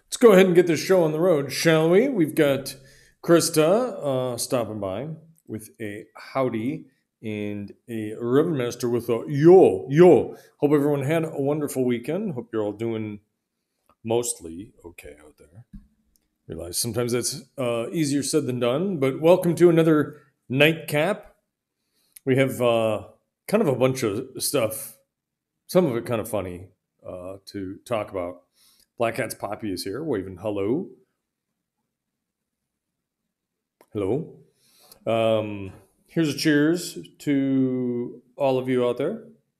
Let's go ahead and get this show on the road, shall we? We've got Krista stopping by with a howdy and a Reverend Master with a yo. Hope everyone had a wonderful weekend. Hope you're all doing mostly okay out there. Realize sometimes that's easier said than done, but welcome to another nightcap. We have kind of a bunch of stuff, some of it kind of funny to talk about. Black Cat's Poppy is here, waving hello. Hello. Here's a cheers to all of you out there.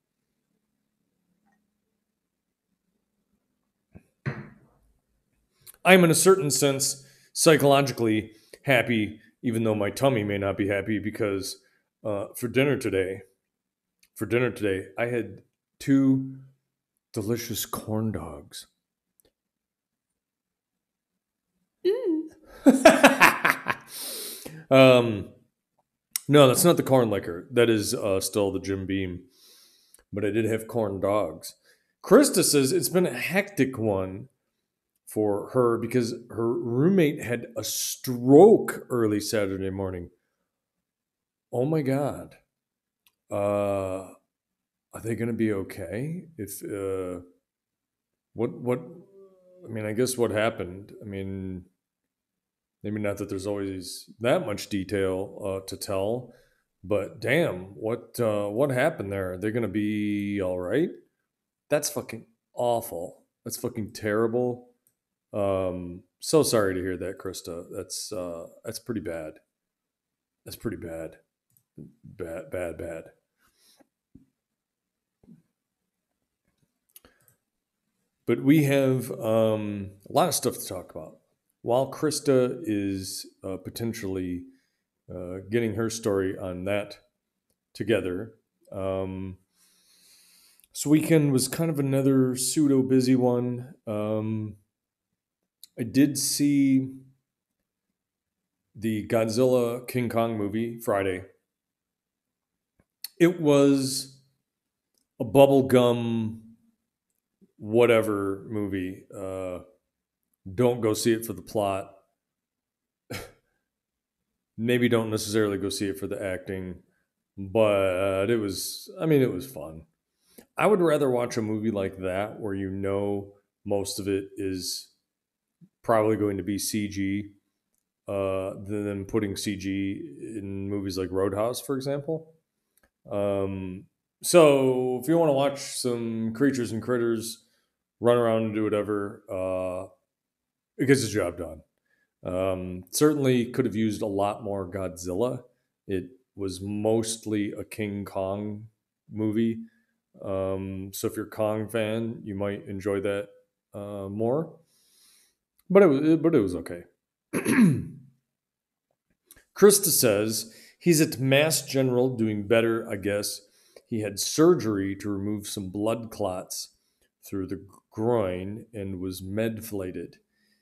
I'm, in a certain sense, psychologically happy, even though my tummy may not be happy, because for dinner today, I had two delicious corn dogs. um, no, that's not the corn liquor. That is still the Jim Beam. But I did have corn dogs. Krista says it's been a hectic one for her because her roommate had a stroke early Saturday morning. Oh my God. Are they going to be okay? If, what, I mean, I guess what happened, I mean, maybe not that there's always that much detail to tell, but damn, what happened there? They're going to be all right? That's fucking awful. That's fucking terrible. So sorry to hear that, Krista. That's pretty bad. That's pretty bad. Bad. But we have a lot of stuff to talk about. While Krista is potentially getting her story on that together, this weekend was kind of another pseudo busy one. I did see the Godzilla King Kong movie Friday. It was a bubblegum whatever movie. Don't go see it for the plot. Maybe don't necessarily go see it for the acting, but it was fun. I would rather watch a movie like that where you know most of it is probably going to be CG than putting CG in movies like Roadhouse, for example. So if you want to watch some creatures and critters run around and do whatever, it gets the job done. Certainly could have used a lot more Godzilla. It was mostly a King Kong movie. So if you're a Kong fan, you might enjoy that more. But it was okay. Krista says he's at Mass General doing better, I guess. He had surgery to remove some blood clots through the groin and was medflated,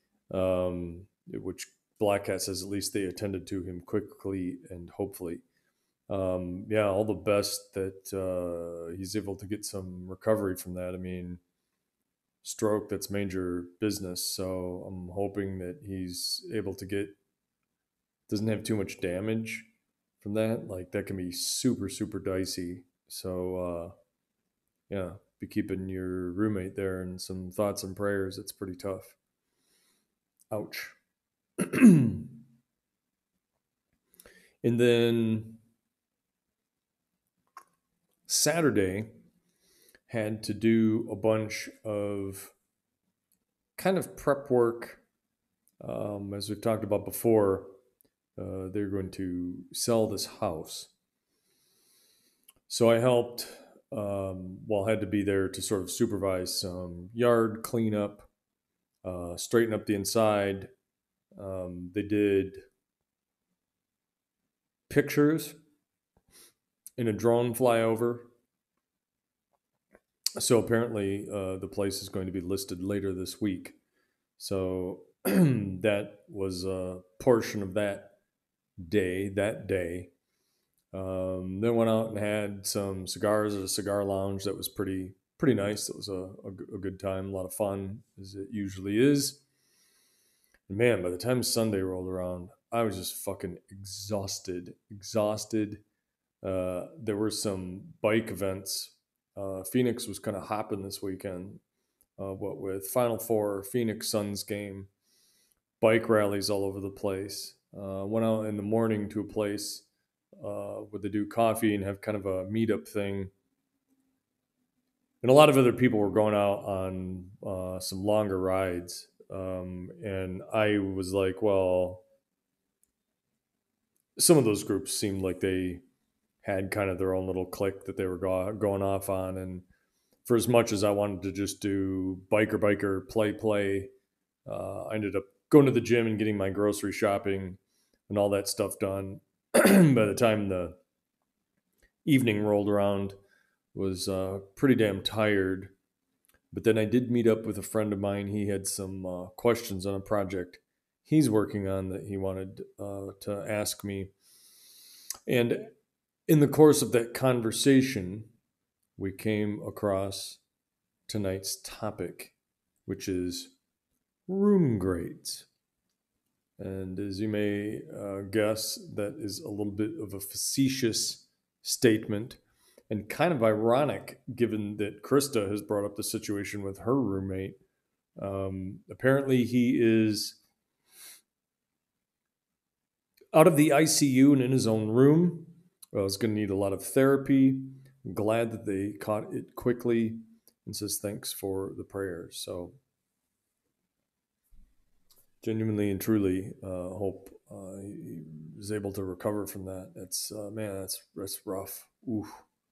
which Black Cat says at least they attended to him quickly and hopefully. Yeah, all the best that he's able to get some recovery from that. I mean, stroke, that's major business. So I'm hoping that he's able to doesn't have too much damage from that. Like that can be super, super dicey. So yeah, be keeping your roommate there and some thoughts and prayers. It's pretty tough. Ouch. And then Saturday had to do a bunch of kind of prep work. As we've talked about before, they're going to sell this house. So I helped, had to be there to sort of supervise some yard cleanup, straighten up the inside. They did pictures in a drone flyover. So apparently, the place is going to be listed later this week. So that was a portion of that day. Then went out and had some cigars at a cigar lounge that was pretty nice. It was a good time, a lot of fun, as it usually is. And man, by the time Sunday rolled around, I was just fucking exhausted. There were some bike events. Phoenix was kind of hopping this weekend. What with Final Four, Phoenix Suns game, bike rallies all over the place. Went out in the morning to a place where they do coffee and have kind of a meetup thing. And a lot of other people were going out on some longer rides. And I was like, well, some of those groups seemed like they had kind of their own little clique that they were going off on. And for as much as I wanted to just do biker, play, I ended up going to the gym and getting my grocery shopping and all that stuff done. By the time the evening rolled around, was pretty damn tired. But then I did meet up with a friend of mine. He had some questions on a project he's working on that he wanted to ask me. And in the course of that conversation, we came across tonight's topic, which is room grades. And as you may guess, that is a little bit of a facetious statement and kind of ironic given that Krista has brought up the situation with her roommate. Apparently, he is out of the ICU and in his own room. Well, he's going to need a lot of therapy. I'm glad that they caught it quickly and says thanks for the prayers. So genuinely and truly hope he is able to recover from that. That's man, that's rough. Oof.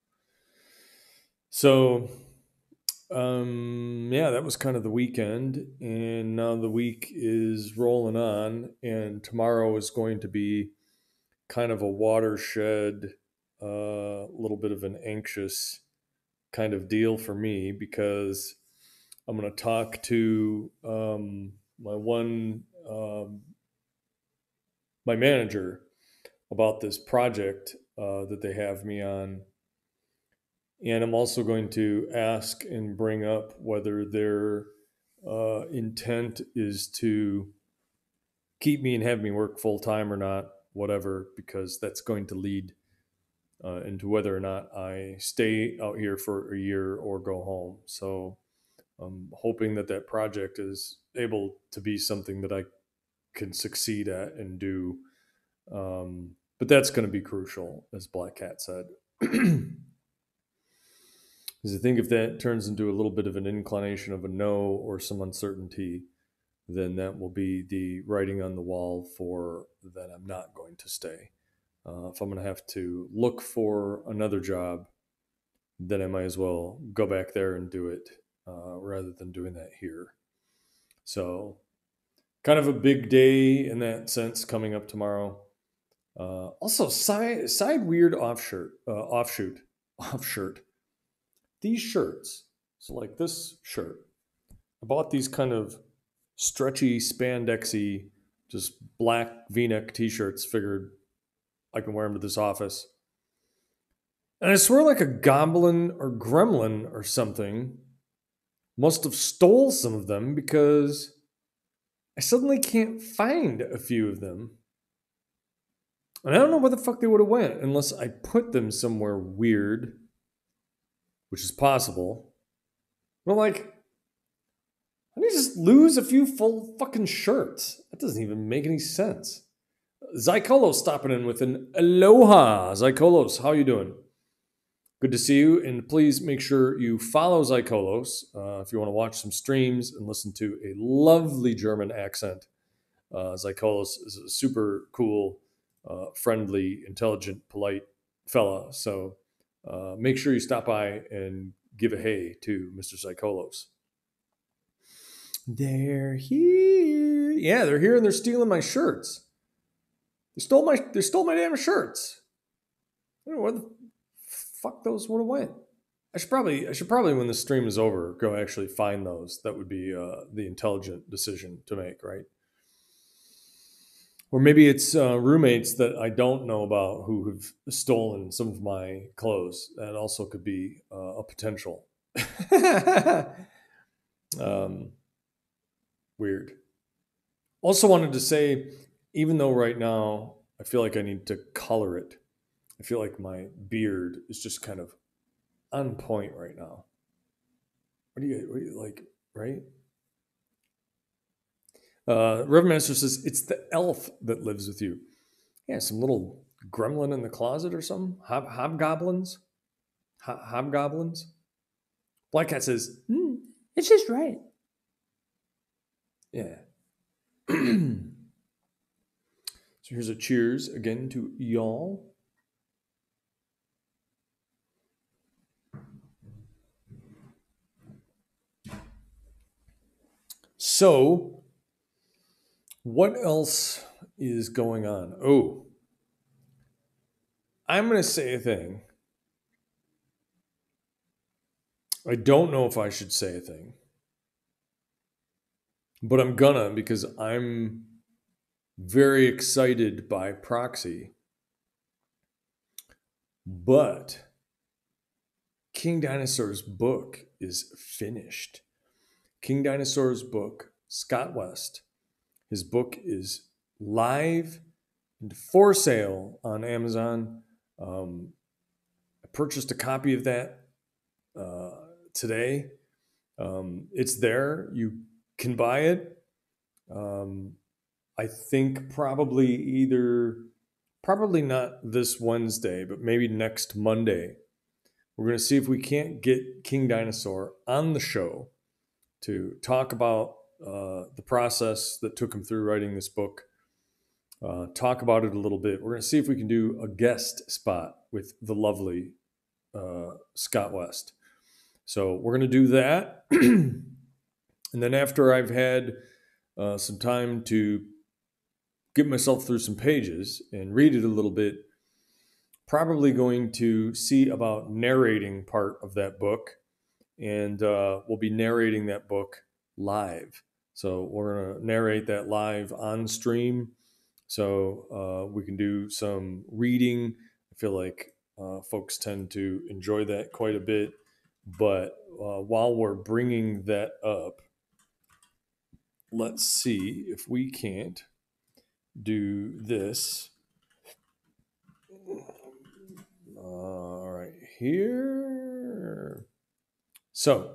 So yeah, that was kind of the weekend, and now the week is rolling on, and tomorrow is going to be kind of a watershed, little bit of an anxious kind of deal for me because I'm going to talk to my manager about this project that they have me on. And I'm also going to ask and bring up whether their intent is to keep me and have me work full time or not, whatever, because that's going to lead into whether or not I stay out here for a year or go home. So I'm hoping that that project is able to be something that I can succeed at and do. But that's going to be crucial, as Black Cat said. Because I think if that turns into a little bit of an inclination of a no or some uncertainty, then that will be the writing on the wall for that I'm not going to stay. If I'm going to have to look for another job, then I might as well go back there and do it rather than doing that here. So, kind of a big day in that sense coming up tomorrow. Also, side weird offshoot. These shirts. So, like this shirt, I bought these kind of stretchy, spandexy, just black V-neck T-shirts. Figured I can wear them to this office. And I swear, like a goblin or gremlin or something must have stole some of them because I suddenly can't find a few of them. And I don't know where the fuck they would have went unless I put them somewhere weird, which is possible. But like, how do you just lose a few full fucking shirts? That doesn't even make any sense. Zykolos stopping in with an aloha. Zykolos, how you doing? Good to see you, and please make sure you follow Zykolos if you want to watch some streams and listen to a lovely German accent. Zykolos is a super cool, friendly, intelligent, polite fella. So make sure you stop by and give a hey to Mr. Zykolos. They're here. Yeah, they're here and they're stealing my shirts. They stole my damn shirts. I don't know where the fuck those would have went. I should probably when the stream is over go actually find those. That would be the intelligent decision to make, right? Or maybe it's roommates that I don't know about who have stolen some of my clothes. That also could be a potential. Weird. Also wanted to say, even though right now I feel like I need to color it, I feel like my beard is just kind of on point right now. What do you like, right? Reverend Master says, it's the elf that lives with you. Yeah, some little gremlin in the closet or something. Hobgoblins? Hobgoblins? Black Cat says, it's just right. Yeah. So here's a cheers again to y'all. So, what else is going on? Oh, I'm going to say a thing. I don't know if I should say a thing, but I'm gonna because I'm very excited by proxy. But King Dinosaur's book is finished. King Dinosaur's book, Scott West, his book is live and for sale on Amazon. I purchased a copy of that today. It's there. You can buy it. I think probably not this Wednesday, but maybe next Monday. We're going to see if we can't get King Dinosaur on the show to talk about the process that took him through writing this book. Talk about it a little bit. We're going to see if we can do a guest spot with the lovely Scott West. So we're going to do that. And then after I've had some time to get myself through some pages and read it a little bit, probably going to see about narrating part of that book. And we'll be narrating that book live. So we're going to narrate that live on stream. So we can do some reading. I feel like folks tend to enjoy that quite a bit. But while we're bringing that up, let's see if we can't do this. All right, here. So,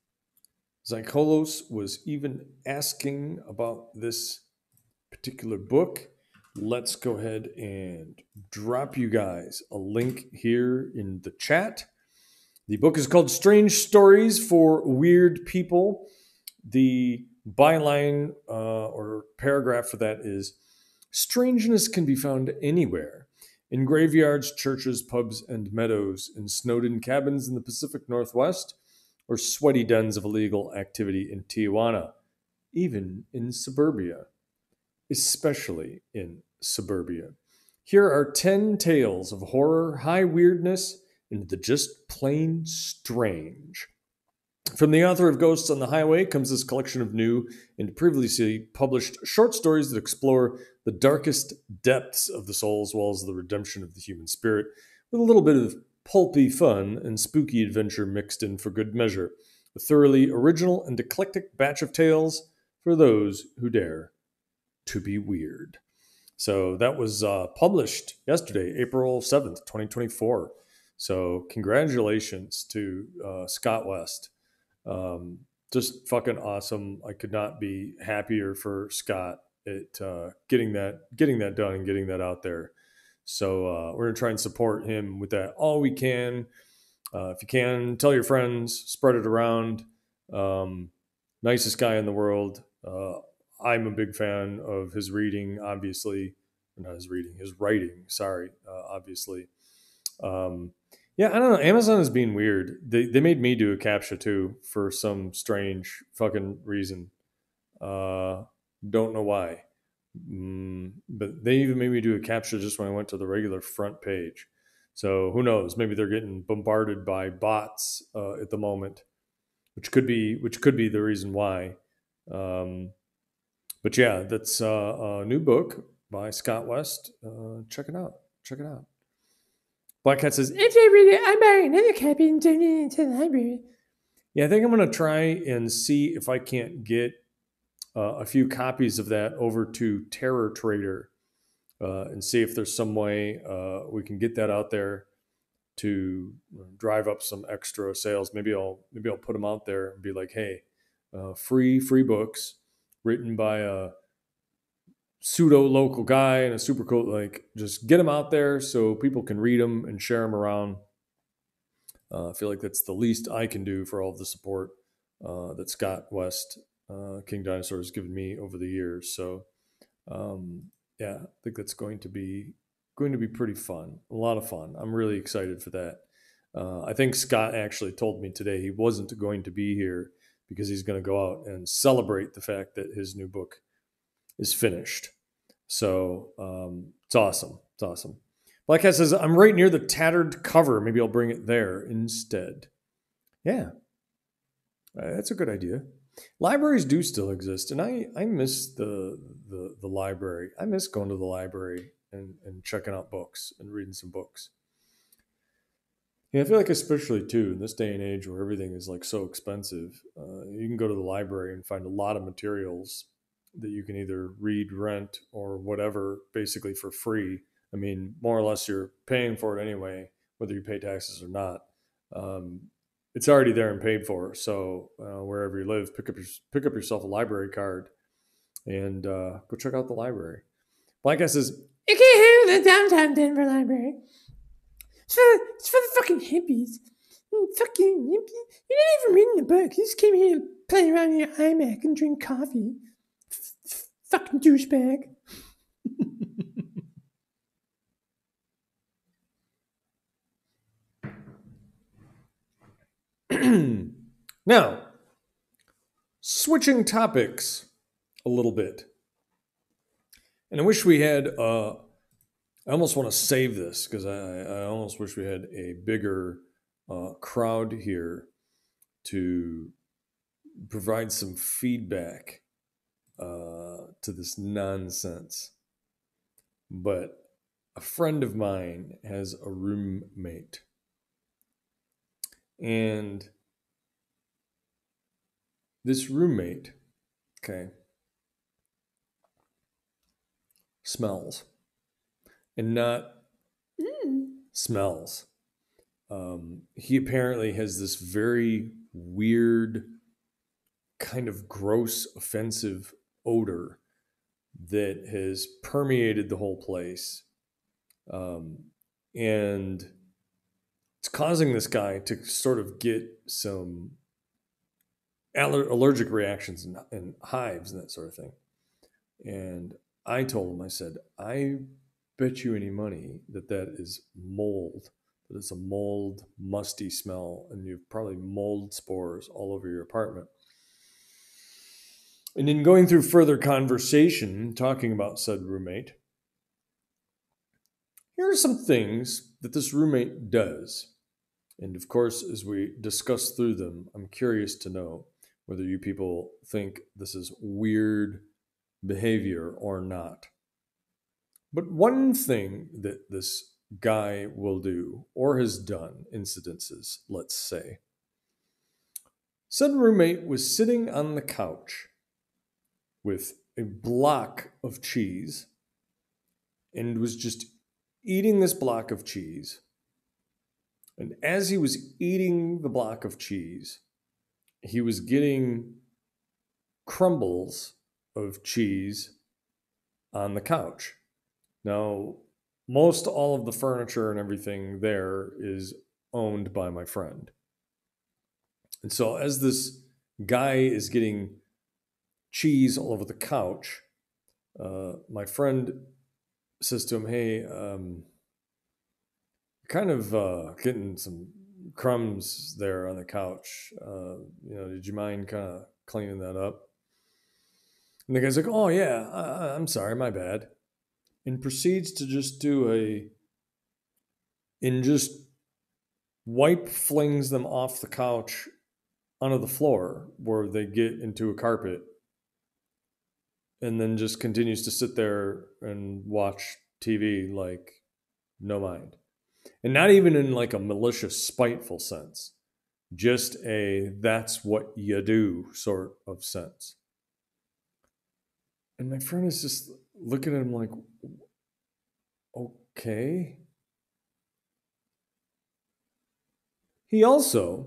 Zykolos was even asking about this particular book. Let's go ahead and drop you guys a link here in the chat. The book is called Strange Stories for Weird People. The byline or paragraph for that is, strangeness can be found anywhere. In graveyards, churches, pubs, and meadows, in snowed-in cabins in the Pacific Northwest, or sweaty dens of illegal activity in Tijuana, even in suburbia, especially in suburbia. Here are 10 tales of horror, high weirdness, and the just plain strange. From the author of Ghosts on the Highway comes this collection of new and previously published short stories that explore the darkest depths of the soul as well as the redemption of the human spirit, with a little bit of pulpy fun and spooky adventure mixed in for good measure. A thoroughly original and eclectic batch of tales for those who dare to be weird. So that was published yesterday, April 7th, 2024. So congratulations to Scott West. Just fucking awesome. I could not be happier for Scott at getting that done and getting that out there. So we're gonna try and support him with that all we can. If you can, tell your friends, spread it around. Nicest guy in the world. I'm a big fan of his reading, obviously. Not his reading, his writing. Sorry, obviously. Yeah, I don't know. Amazon is being weird. They made me do a CAPTCHA too for some strange fucking reason. Don't know why. But they even made me do a CAPTCHA just when I went to the regular front page. So who knows? Maybe they're getting bombarded by bots at the moment, which could be the reason why. But yeah, that's a new book by Scott West. Check it out. Check it out. Black Cat says, if I read it, I buy another copy and donate it to the library. Yeah, I think I'm going to try and see if I can't get a few copies of that over to Terror Trader and see if there's some way we can get that out there to drive up some extra sales. Maybe I'll put them out there and be like, hey, free books written by a pseudo local guy and a super cool, like, just get them out there so people can read them and share them around. I feel like that's the least I can do for all of the support that Scott West, King Dinosaur, has given me over the years. So yeah, I think that's going to be pretty fun. A lot of fun. I'm really excited for that. I think Scott actually told me today he wasn't going to be here because he's going to go out and celebrate the fact that his new book is finished. So it's awesome. It's awesome. Like I says, I'm right near the tattered cover. Maybe I'll bring it there instead. Yeah, that's a good idea. Libraries do still exist, and I miss the library. I miss going to the library and checking out books and reading some books. Yeah, I feel like especially too in this day and age where everything is like so expensive, you can go to the library and find a lot of materials that you can either read, rent, or whatever, basically for free. I mean, more or less, you're paying for it anyway, whether you pay taxes or not. It's already there and paid for. So wherever you live, pick up yourself a library card and go check out the library. Like I says, you can't have the downtown Denver library. It's for the fucking hippies. Fucking hippie. You're not even reading the book. You just came here to play around in your iMac and drink coffee. Fucking douchebag. Now, switching topics a little bit. And I wish we had, I almost want to save this because I almost wish we had a bigger crowd here to provide some feedback to this nonsense. But a friend of mine has a roommate. And this roommate, okay, smells. And not smells. He apparently has this very weird, kind of gross, offensive odor that has permeated the whole place. And it's causing this guy to sort of get some allergic reactions and hives and that sort of thing. And I told him, I said, I bet you any money that is mold, that it's a mold, musty smell, and you've probably mold spores all over your apartment. And in going through further conversation, talking about said roommate, here are some things that this roommate does. And of course, as we discuss through them, I'm curious to know whether you people think this is weird behavior or not. But one thing that this guy will do, or has done, incidences, let's say. Said roommate was sitting on the couch with a block of cheese and was just eating this block of cheese. And as he was eating the block of cheese, he was getting crumbles of cheese on the couch. Now, most all of the furniture and everything there is owned by my friend. And so as this guy is getting cheese all over the couch, my friend says to him, hey, kind of getting some crumbs there on the couch. Did you mind kind of cleaning that up? And the guy's like, oh yeah, I'm sorry, my bad. And proceeds to just just flings them off the couch onto the floor where they get into a carpet, and then just continues to sit there and watch TV like no mind. And not even in like a malicious, spiteful sense, just a that's what you do sort of sense. And my friend is just looking at him like, okay. He also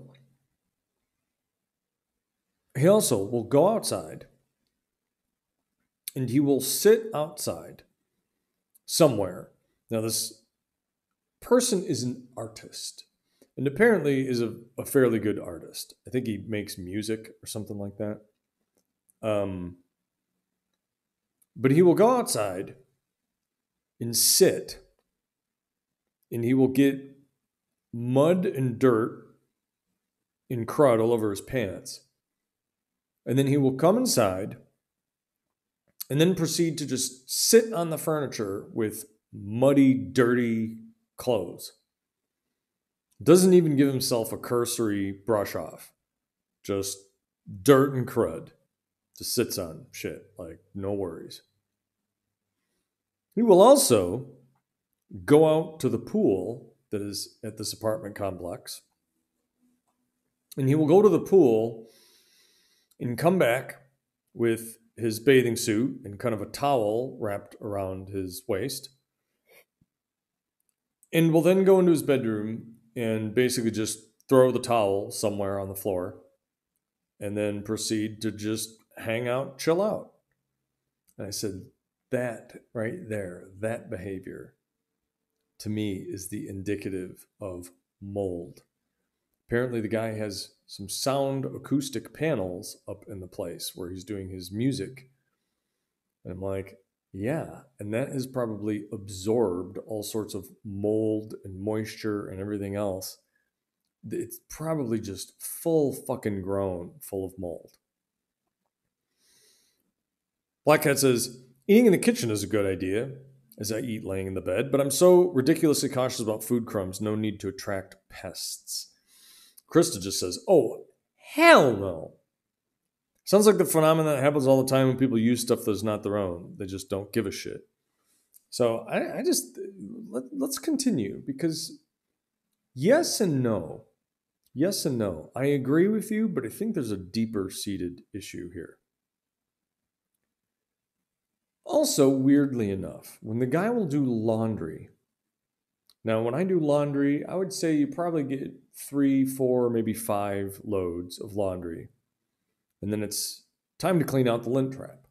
will go outside and he will sit outside somewhere. Now, this person is an artist and apparently is a fairly good artist. I think he makes music or something like that. But he will go outside and sit, and he will get mud and dirt and crud all over his pants. And then he will come inside and then proceed to just sit on the furniture with muddy, dirty clothes. Doesn't even give himself a cursory brush off. Just dirt and crud. Just sits on shit. Like, no worries. He will also go out to the pool that is at this apartment complex. And he will go to the pool and come back with his bathing suit and kind of a towel wrapped around his waist. And will then go into his bedroom and basically just throw the towel somewhere on the floor and then proceed to just hang out, chill out. And I said, that right there, that behavior to me is the indicative of mold. Apparently the guy has some sound acoustic panels up in the place where he's doing his music. And I'm like, yeah, and that has probably absorbed all sorts of mold and moisture and everything else. It's probably just full fucking grown, full of mold. Black Cat says, eating in the kitchen is a good idea, as I eat laying in the bed, but I'm so ridiculously cautious about food crumbs, no need to attract pests. Krista just says, oh, hell no. Sounds like the phenomenon that happens all the time when people use stuff that's not their own. They just don't give a shit. So let's continue, because yes and no. Yes and no. I agree with you, but I think there's a deeper seated issue here. Also, weirdly enough, when the guy will do laundry, now when I do laundry, I would say you probably get 3, 4, maybe 5 loads of laundry. And then it's time to clean out the lint trap.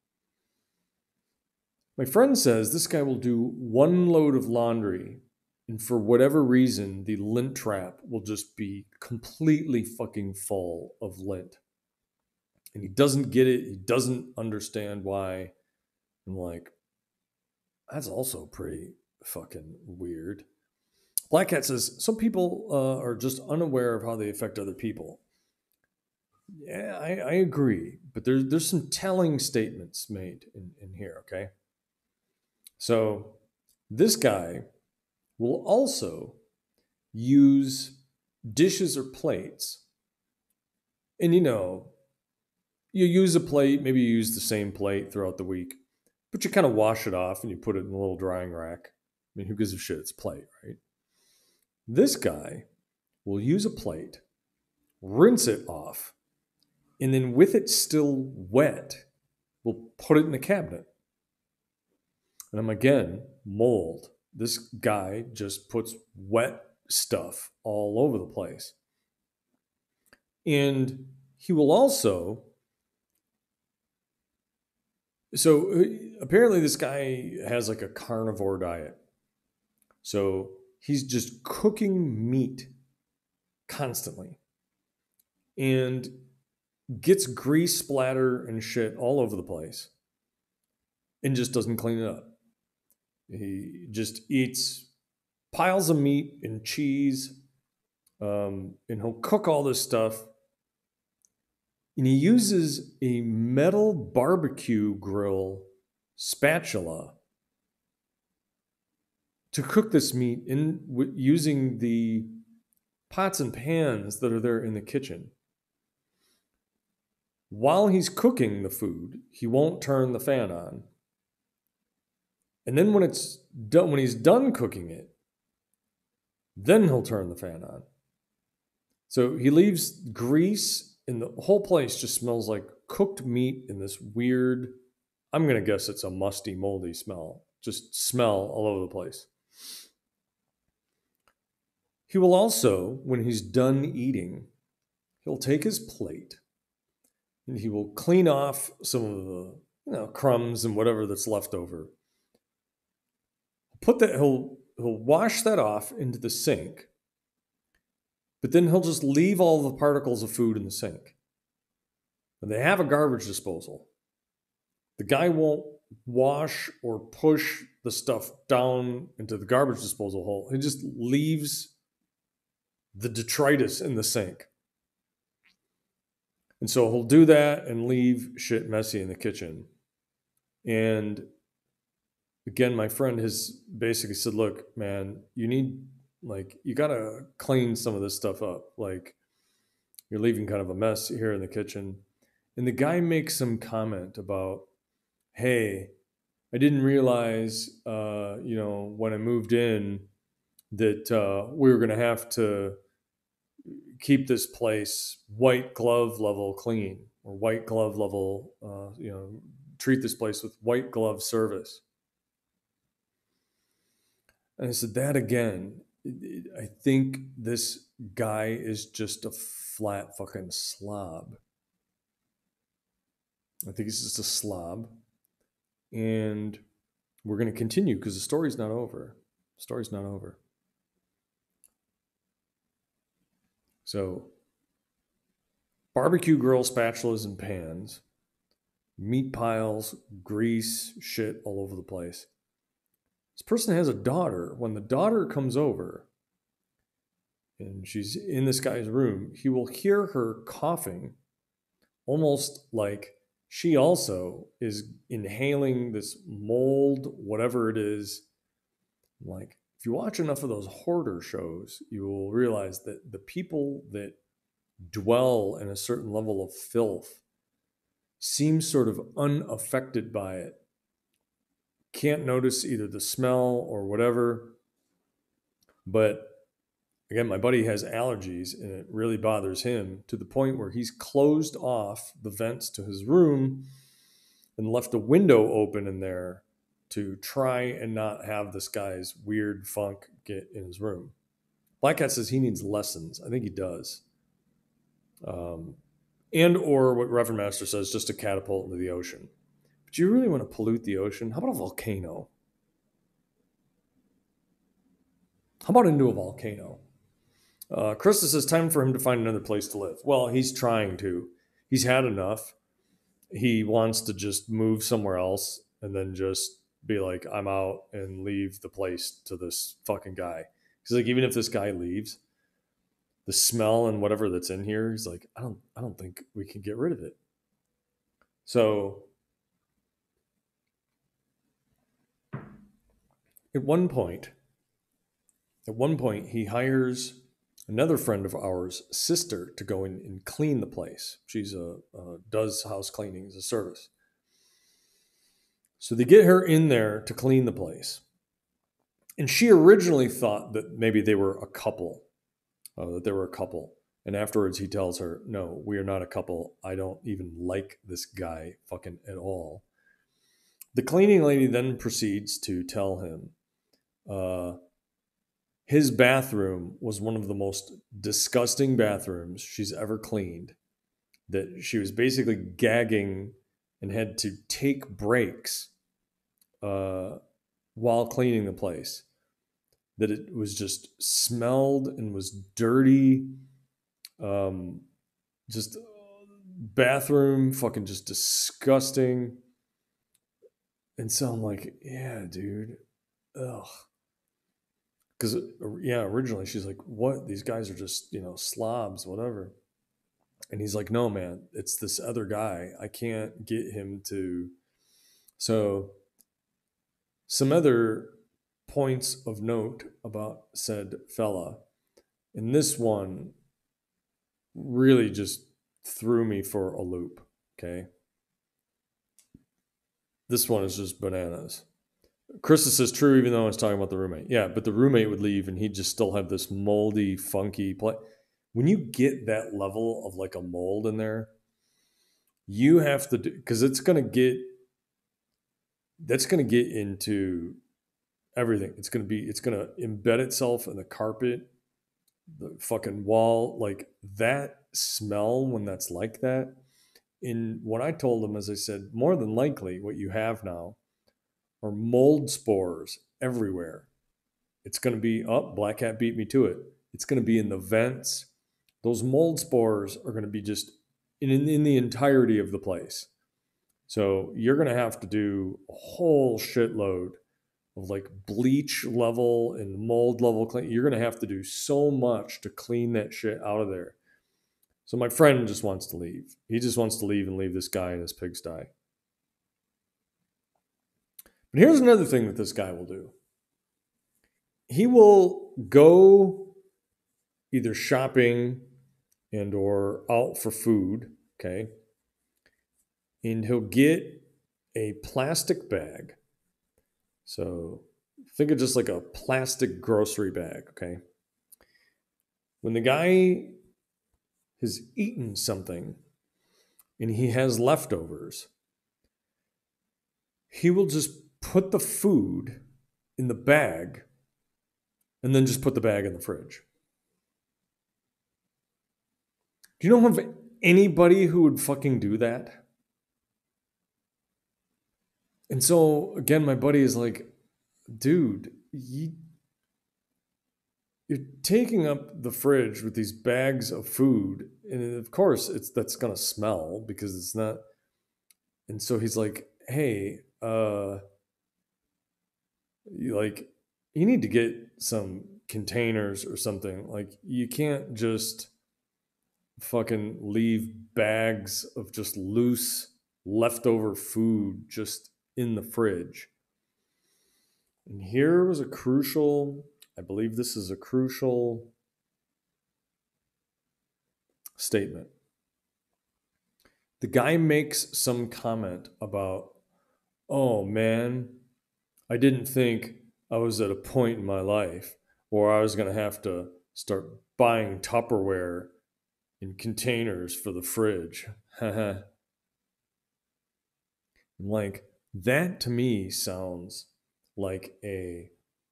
My friend says this guy will do 1 load of laundry, and for whatever reason, the lint trap will just be completely fucking full of lint. And he doesn't get it. He doesn't understand why. I'm like, that's also pretty fucking weird. Black Cat says, some people are just unaware of how they affect other people. Yeah, I agree. But there's some telling statements made in here, okay? So this guy will also use dishes or plates. And you use a plate, maybe you use the same plate throughout the week, but you kind of wash it off and you put it in a little drying rack. I mean, who gives a shit? It's a plate, right? This guy will use a plate, rinse it off, and then with it still wet, we'll put it in the cabinet. And I'm again, mold. This guy just puts wet stuff all over the place. And he will also, so apparently this guy has like a carnivore diet. So he's just cooking meat constantly and gets grease splatter and shit all over the place and just doesn't clean it up. He just eats piles of meat and cheese, and he'll cook all this stuff. And he uses a metal barbecue grill spatula to cook this meat using the pots and pans that are there in the kitchen. While he's cooking the food, he won't turn the fan on. And then when it's done, when he's done cooking it, then he'll turn the fan on. So he leaves grease, and the whole place just smells like cooked meat in this weird I'm going to guess it's a musty, moldy smell. Just smell all over the place. He will also, when he's done eating, he'll take his plate and he will clean off some of the crumbs and whatever that's left over. He'll wash that off into the sink, but then he'll just leave all the particles of food in the sink. And they have a garbage disposal. The guy won't wash or push the stuff down into the garbage disposal hole. He just leaves the detritus in the sink. And so he'll do that and leave shit messy in the kitchen. And again, my friend has basically said, look, man, you got to clean some of this stuff up. Like, you're leaving kind of a mess here in the kitchen. And the guy makes some comment about, hey, I didn't realize, when I moved in that we were going to have to keep this place white glove level clean, or white glove level, treat this place with white glove service. And I said, that again, I think this guy is just a flat fucking slob. I think he's just a slob. And we're going to continue because the story's not over. The story's not over. So, barbecue grill spatulas and pans, meat piles, grease, shit all over the place. This person has a daughter. When the daughter comes over and she's in this guy's room, he will hear her coughing, almost like she also is inhaling this mold, whatever it is. Like, if you watch enough of those hoarder shows, you will realize that the people that dwell in a certain level of filth seem sort of unaffected by it. Can't notice either the smell or whatever. But again, my buddy has allergies and it really bothers him to the point where he's closed off the vents to his room and left a window open in there to try and not have this guy's weird funk get in his room. Black Cat says he needs lessons. I think he does. And or what Reverend Master says, just a catapult into the ocean. But you really want to pollute the ocean? How about a volcano? How about into a volcano? Krista says, time for him to find another place to live. Well, he's trying to. He's had enough. He wants to just move somewhere else and then just be like, I'm out, and leave the place to this fucking guy. He's like, even if this guy leaves, the smell and whatever that's in here, he's like, I don't think we can get rid of it. So at one point, he hires another friend of ours' sister to go in and clean the place. She's does house cleaning as a service. So they get her in there to clean the place. And she originally thought that maybe they were a couple, And afterwards he tells her, no, we are not a couple. I don't even like this guy fucking at all. The cleaning lady then proceeds to tell him his bathroom was one of the most disgusting bathrooms she's ever cleaned, that she was basically gagging and had to take breaks while cleaning the place, that it was just smelled and was dirty, just bathroom fucking just disgusting. And so I'm like, yeah, dude, ugh. Because, originally she's like, what? These guys are just, slobs, whatever. And he's like, no, man, it's this other guy. I can't get him to. So some other points of note about said fella. And this one really just threw me for a loop, okay? This one is just bananas. Krista says, true, even though I was talking about the roommate. Yeah, but the roommate would leave and he'd just still have this moldy, funky play. When you get that level of like a mold in there, you have to do, because it's going to get that's going to get into everything. It's going to embed itself in the carpet, the fucking wall, like that smell when that's like that. In what I told them, as I said, more than likely what you have now are mold spores everywhere. It's going to be, oh, Black Cat beat me to it. It's going to be in the vents. Those mold spores are going to be just in the entirety of the place. So you're going to have to do a whole shitload of like bleach level and mold level clean. You're going to have to do so much to clean that shit out of there. So my friend just wants to leave. He just wants to leave and leave this guy in his pigsty. But here's another thing that this guy will do. He will go either shopping and or out for food, okay? And he'll get a plastic bag. So think of just like a plastic grocery bag, okay? When the guy has eaten something and he has leftovers, he will just put the food in the bag and then just put the bag in the fridge. Do you know of anybody who would fucking do that? And so, again, my buddy is like, dude, you're taking up the fridge with these bags of food. And of course, that's going to smell because it's not. And so he's like, hey, you need to get some containers or something. Like, you can't just fucking leave bags of just loose leftover food just in the fridge. And here was I believe this is a crucial statement. The guy makes some comment about, oh man, I didn't think I was at a point in my life where I was going to have to start buying Tupperware in containers for the fridge. Like, that to me sounds like a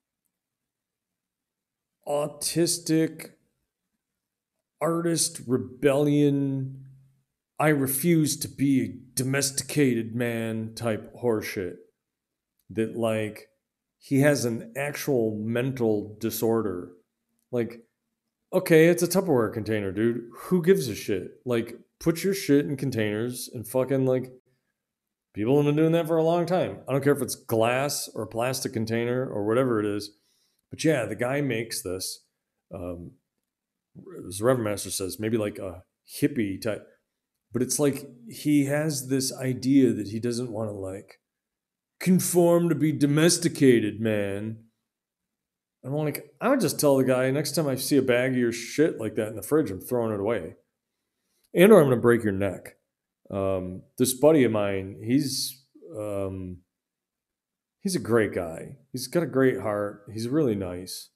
autistic artist rebellion, I refuse to be a domesticated man type horseshit. That like he has an actual mental disorder. Like, okay, it's a Tupperware container, dude. Who gives a shit? Like, put your shit in containers and fucking like people have been doing that for a long time. I don't care if it's glass or a plastic container or whatever it is. But yeah, the guy makes this. As the Reverend Master says, maybe like a hippie type. But it's like he has this idea that he doesn't want to like conform to be domesticated, man. I'm like, I would just tell the guy next time I see a bag of your shit like that in the fridge, I'm throwing it away. And or I'm going to break your neck. This buddy of mine, he's a great guy. He's got a great heart. He's really nice.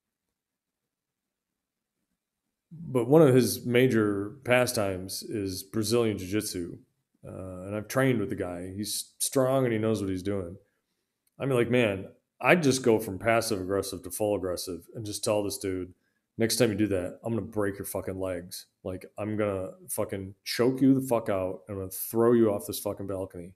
But one of his major pastimes is Brazilian Jiu-Jitsu. And I've trained with the guy. He's strong and he knows what he's doing. I mean, like, man, I'd just go from passive aggressive to full aggressive and just tell this dude, next time you do that, I'm going to break your fucking legs. Like, I'm going to fucking choke you the fuck out and I'm going to throw you off this fucking balcony.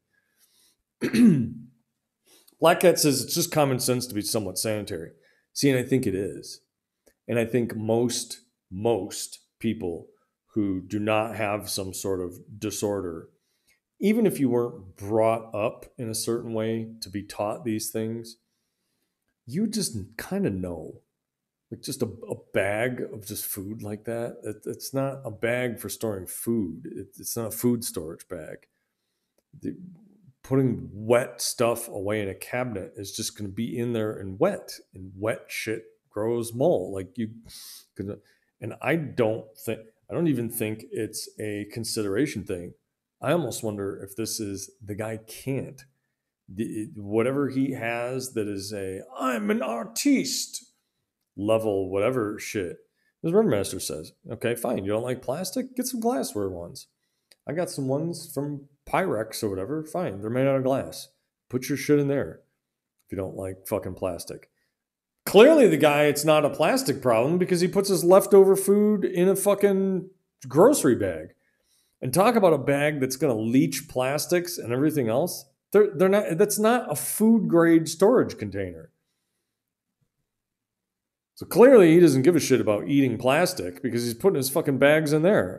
Black Cat says it's just common sense to be somewhat sanitary. See, and I think it is. And I think most people who do not have some sort of disorder, even if you weren't brought up in a certain way to be taught these things, you just kind of know. Like just a bag of just food like that, it's not a bag for storing food. It's not a food storage bag. Putting wet stuff away in a cabinet is just going to be in there and wet shit grows mold. Like you could. And I don't even think it's a consideration thing. I almost wonder if this is the guy can't. Whatever he has that is I'm an artiste level, whatever shit. As Reverend Master says, okay, fine. You don't like plastic? Get some glassware ones. I got some ones from Pyrex or whatever. Fine. They're made out of glass. Put your shit in there if you don't like fucking plastic. Clearly, the guy, it's not a plastic problem because he puts his leftover food in a fucking grocery bag. And talk about a bag that's going to leach plastics and everything else. They're not. That's not a food grade storage container. So clearly, he doesn't give a shit about eating plastic because he's putting his fucking bags in there.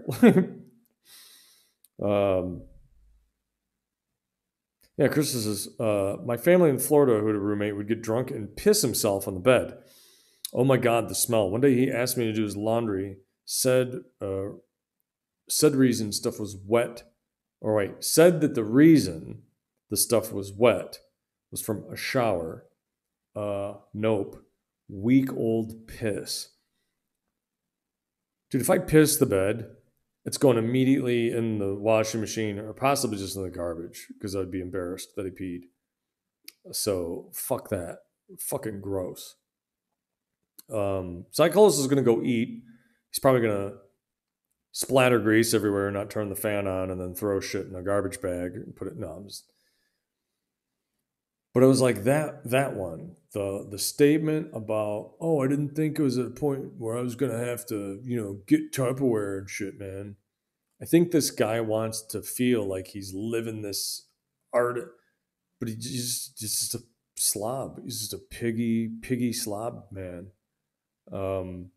Yeah, Chris says, my family in Florida who had a roommate would get drunk and piss himself on the bed. Oh my God, the smell. One day he asked me to do his laundry, said reason stuff was wet. Or wait, said that the reason the stuff was wet was from a shower. Nope. Week old piss. Dude, if I piss the bed, it's going immediately in the washing machine or possibly just in the garbage because I'd be embarrassed that he peed. So fuck that. Fucking gross. Psychologist is going to go eat. He's probably going to splatter grease everywhere, not turn the fan on, and then throw shit in a garbage bag and put it. No, I'm just. But it was like that one, the statement about, oh, I didn't think it was at a point where I was going to have to, get Tupperware and shit, man. I think this guy wants to feel like he's living this art, but he's just a slob. He's just a piggy slob, man. The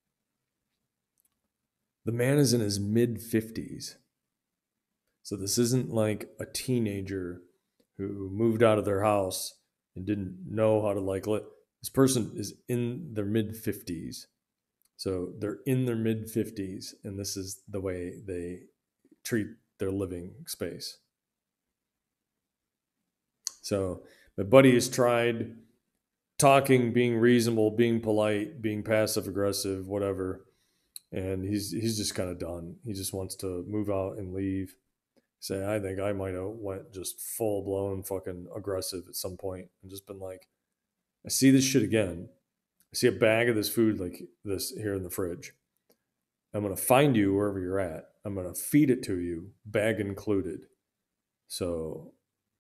man is in his mid-50s. So this isn't like a teenager who moved out of their house and didn't know how to live. This person is in their mid-50s. So they're in their mid-50s, and this is the way they treat their living space. So my buddy has tried talking, being reasonable, being polite, being passive aggressive, whatever, and he's just kind of done. He just wants to move out and leave. Say, I think I might have went just full blown fucking aggressive at some point and just been like, I see this shit again. I see a bag of this food like this here in the fridge. I'm going to find you wherever you're at. I'm going to feed it to you, bag included. So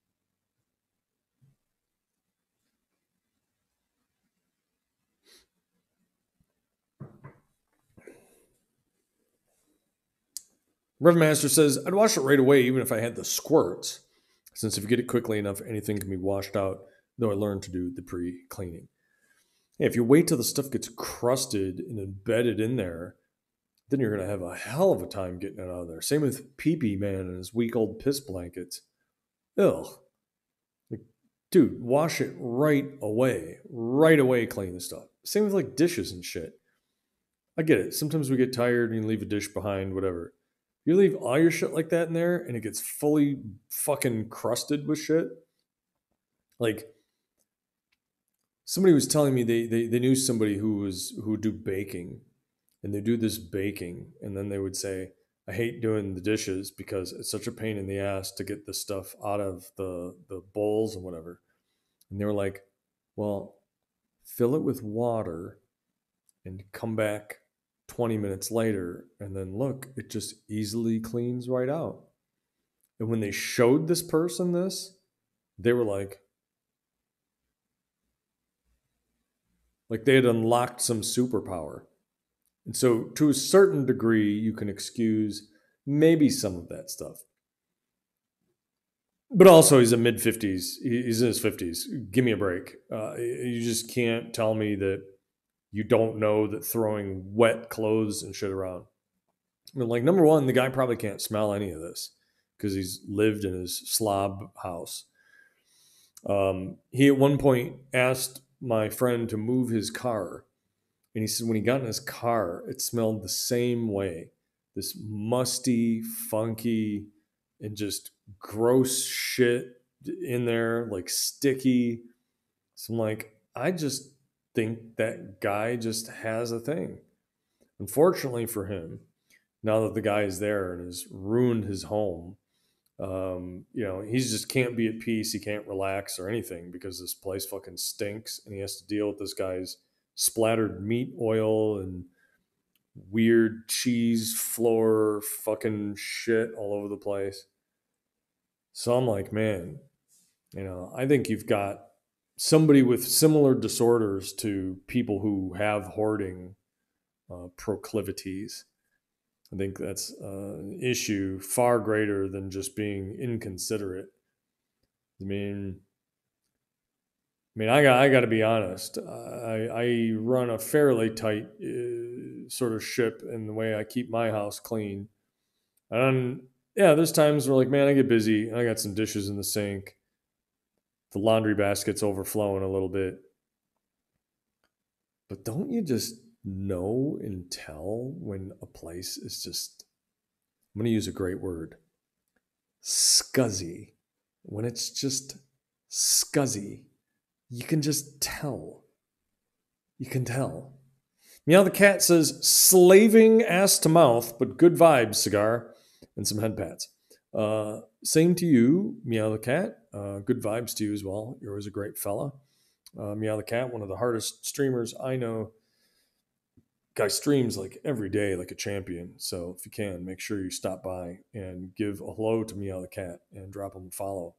Revmaster says, I'd wash it right away even if I had the squirts, since if you get it quickly enough, anything can be washed out, though I learned to do the pre-cleaning. Yeah, if you wait till the stuff gets crusted and embedded in there, then you're going to have a hell of a time getting it out of there. Same with Pee-Pee Man and his week old piss blankets. Ugh. Like, dude, wash it right away. Right away, clean the stuff. Same with like dishes and shit. I get it. Sometimes we get tired and you leave a dish behind, whatever. You leave all your shit like that in there and it gets fully fucking crusted with shit. Like, somebody was telling me they knew somebody who would do baking, and they do this baking, and then they would say, I hate doing the dishes because it's such a pain in the ass to get the stuff out of the bowls and whatever. And they were like, well, fill it with water and come back 20 minutes later, and then look, it just easily cleans right out. And when they showed this person this, they were like they had unlocked some superpower. And so to a certain degree, you can excuse maybe some of that stuff. But also, he's in mid-50s. He's in his 50s. Give me a break. You just can't tell me that you don't know that throwing wet clothes and shit around. I mean, like, number one, the guy probably can't smell any of this because he's lived in his slob house. He at one point asked my friend to move his car. And he said when he got in his car, it smelled the same way. This musty, funky, and just gross shit in there, like sticky. So I'm like, I just think that guy just has a thing. Unfortunately for him, now that the guy is there and has ruined his home, he just can't be at peace. He can't relax or anything because this place fucking stinks and he has to deal with this guy's splattered meat oil and weird cheese floor fucking shit all over the place. So I'm like, man, I think you've got somebody with similar disorders to people who have hoarding proclivities. I think that's an issue far greater than just being inconsiderate. I mean, I got to be honest. I run a fairly tight sort of ship in the way I keep my house clean. And yeah, there's times where like, man, I get busy. I got some dishes in the sink. The laundry basket's overflowing a little bit. But don't you just know and tell when a place is just, I'm going to use a great word, scuzzy. When it's just scuzzy, you can just tell. You can tell. Meow the Cat says, slaving ass to mouth, but good vibes, cigar, and some head pats. Same to you, Meow the Cat. Good vibes to you as well. You're always a great fella. Meow the Cat, one of the hardest streamers I know. Guy streams like every day like a champion. So if you can, make sure you stop by and give a hello to Meow the Cat and drop him a follow.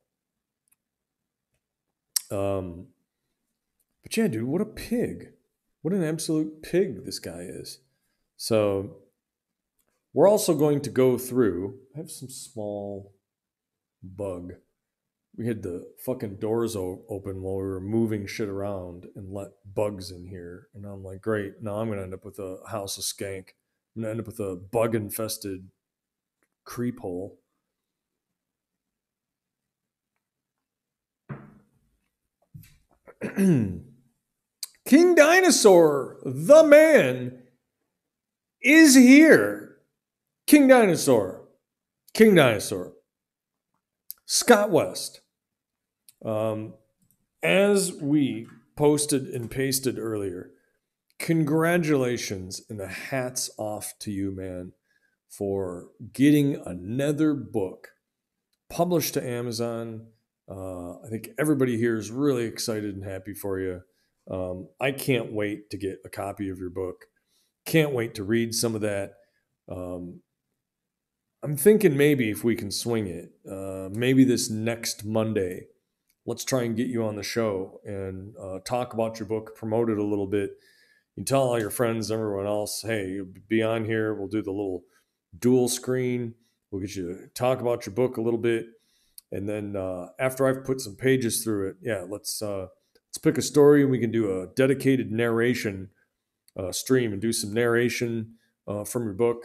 But yeah, dude, what a pig. What an absolute pig this guy is. So we're also going to go through, I have some small bug. We had the fucking doors open while we were moving shit around and let bugs in here. And I'm like, great. Now I'm going to end up with a house of skank. I'm going to end up with a bug infested creep hole. King Dinosaur, the man, is here. King Dinosaur. King Dinosaur. Scott West. As we posted and pasted earlier, congratulations and a hats off to you, man, for getting another book published to Amazon. I think everybody here is really excited and happy for you. I can't wait to get a copy of your book. Can't wait to read some of that. I'm thinking maybe if we can swing it, maybe this next Monday, let's try and get you on the show and talk about your book, promote it a little bit. You tell all your friends, everyone else, hey, be on here. We'll do the little dual screen. We'll get you to talk about your book a little bit. And then after I've put some pages through it, yeah, let's pick a story and we can do a dedicated narration stream and do some narration from your book.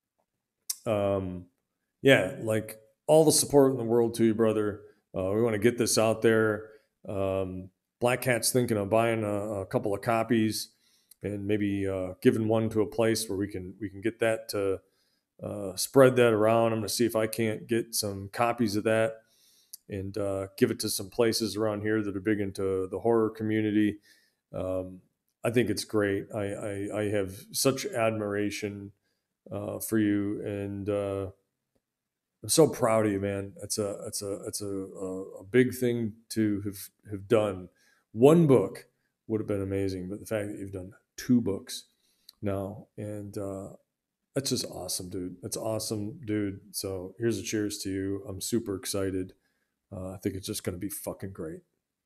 Yeah, like all the support in the world to you, brother. We want to get this out there. Black Cat's thinking of buying a couple of copies and maybe giving one to a place where we can get that to spread that around. I'm going to see if I can't get some copies of that and give it to some places around here that are big into the horror community. I think it's great. I have such admiration for you, and I'm so proud of you, man. It's a big thing to have done. One book would have been amazing, but the fact that you've done 2 books now, and that's just awesome, dude. That's awesome, dude. So here's a cheers to you. I'm super excited. I think it's just going to be fucking great.